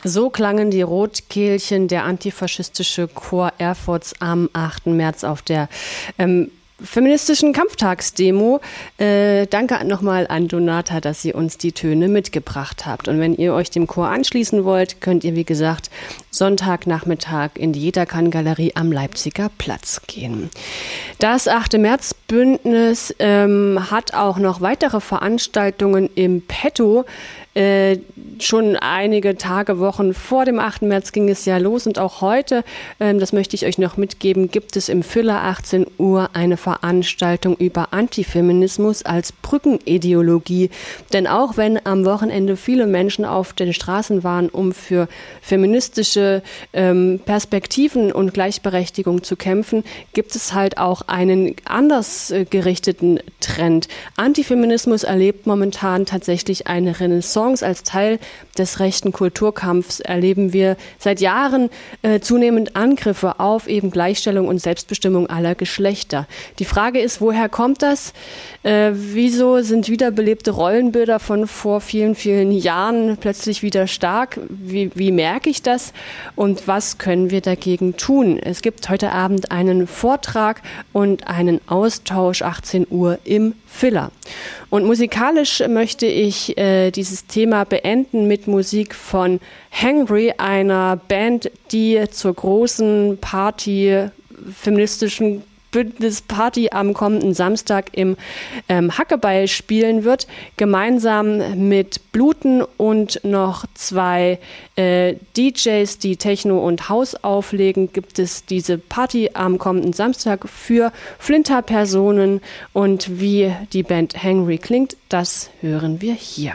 So klangen die Rotkehlchen, der antifaschistische Chor Erfurts am 8. März auf der feministischen Kampftagsdemo. Danke nochmal an Donata, dass sie uns die Töne mitgebracht habt. Und wenn ihr euch dem Chor anschließen wollt, könnt ihr, wie gesagt, Sonntagnachmittag in die Jederkann-Galerie am Leipziger Platz gehen. Das 8. März-Bündnis hat auch noch weitere Veranstaltungen im Petto. Schon einige Tage, Wochen vor dem 8. März ging es ja los und auch heute, das möchte ich euch noch mitgeben, gibt es im Füller 18 Uhr eine Veranstaltung über Antifeminismus als Brückenideologie. Denn auch wenn am Wochenende viele Menschen auf den Straßen waren, um für feministische Perspektiven und Gleichberechtigung zu kämpfen, gibt es halt auch einen anders gerichteten Trend. Antifeminismus erlebt momentan tatsächlich eine Renaissance. Als Teil des rechten Kulturkampfs erleben wir seit Jahren zunehmend Angriffe auf eben Gleichstellung und Selbstbestimmung aller Geschlechter. Die Frage ist, woher kommt das? Wieso sind wiederbelebte Rollenbilder von vor vielen, vielen Jahren plötzlich wieder stark? Wie merke ich das? Und was können wir dagegen tun? Es gibt heute Abend einen Vortrag und einen Austausch 18 Uhr im Füller. Und musikalisch möchte ich dieses Thema beenden mit Musik von Hangry, einer Band, die zur großen Party, feministischen Bündnisparty am kommenden Samstag im Hackebeil spielen wird. Gemeinsam mit Bluten und noch 2 DJs, die Techno und House auflegen, gibt es diese Party am kommenden Samstag für Flinterpersonen. Und wie die Band Hangry klingt, das hören wir hier.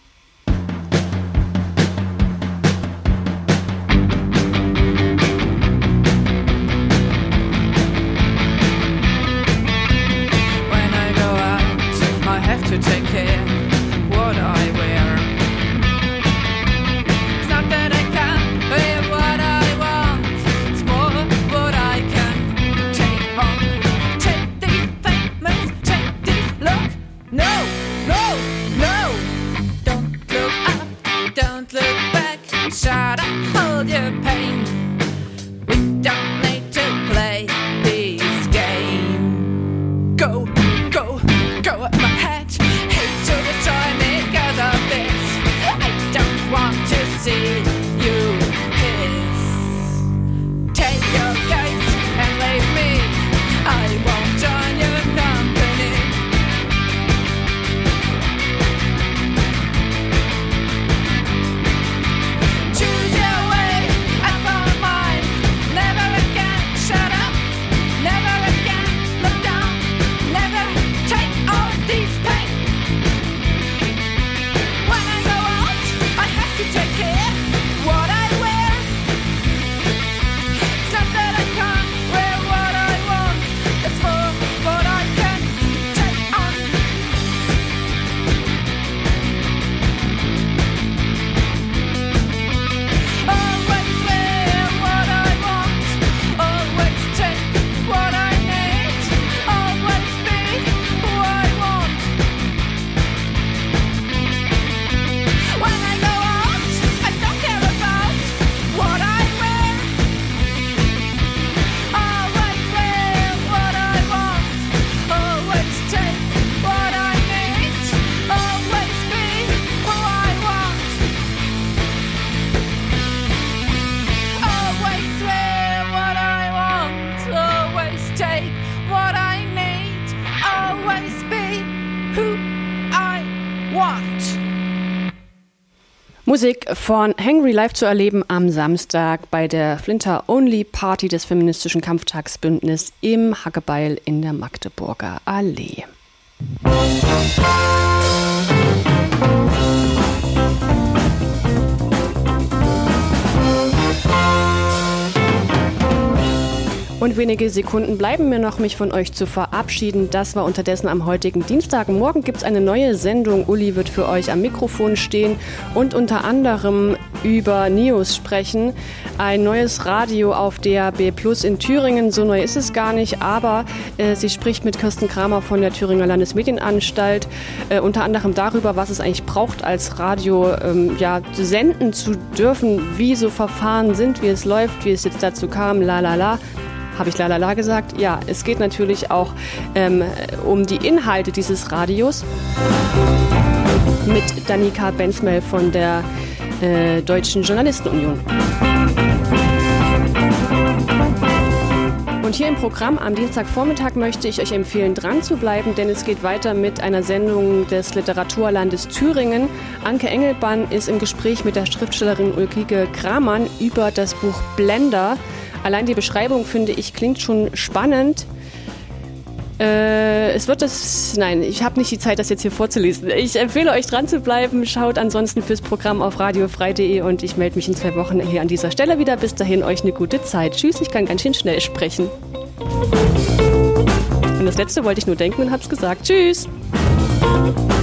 To take care what I wear. It's not that I can't wear what I want, it's more what I can take on. Take these payments, take this look. No, no, no. Don't look up, don't look back. Shut up, hold your pain. We don't need to play this game. Go, go, go at my head. See you kiss. Take your gates and leave me. I won't join your company. Choose your way, I follow mine. Never again, shut up. Never again, look down. Never take all these pain. When I go out, I have to take care. What I wear, it's not that I can't wear what I want, it's more what I can take on. Always wear what I want, always take what I need, always be who I want. When I go out, I don't care about what I wear. Always wear what I want. Always take what I need. Always be who I want. Always wear what I want. Always take what I need. Always be who I want. Musik von Hangry live zu erleben am Samstag bei der Flinter-Only-Party des feministischen Kampftagsbündnis im Hackebeil in der Magdeburger Allee. Und wenige Sekunden bleiben mir noch, mich von euch zu verabschieden. Das war unterdessen am heutigen Dienstag. Morgen gibt es eine neue Sendung. Uli wird für euch am Mikrofon stehen und unter anderem über NIOS sprechen. Ein neues Radio auf DAB Plus in Thüringen. So neu ist es gar nicht, aber sie spricht mit Kirsten Kramer von der Thüringer Landesmedienanstalt. Unter anderem darüber, was es eigentlich braucht, als Radio senden zu dürfen, wie so Verfahren sind, wie es läuft, wie es jetzt dazu kam, lalala. Habe ich lalala gesagt? Ja, es geht natürlich auch um die Inhalte dieses Radios mit Danica Benzmel von der Deutschen Journalistenunion. Und hier im Programm am Dienstagvormittag möchte ich euch empfehlen, dran zu bleiben, denn es geht weiter mit einer Sendung des Literaturlandes Thüringen. Anke Engelbann ist im Gespräch mit der Schriftstellerin Ulrike Kramann über das Buch Blender. Allein die Beschreibung, finde ich, klingt schon spannend. Ich habe nicht die Zeit, das jetzt hier vorzulesen. Ich empfehle euch, dran zu bleiben. Schaut ansonsten fürs Programm auf radiofrei.de und ich melde mich in 2 Wochen hier an dieser Stelle wieder. Bis dahin euch eine gute Zeit. Tschüss, ich kann ganz schön schnell sprechen. Und das Letzte wollte ich nur denken und hab's gesagt. Tschüss!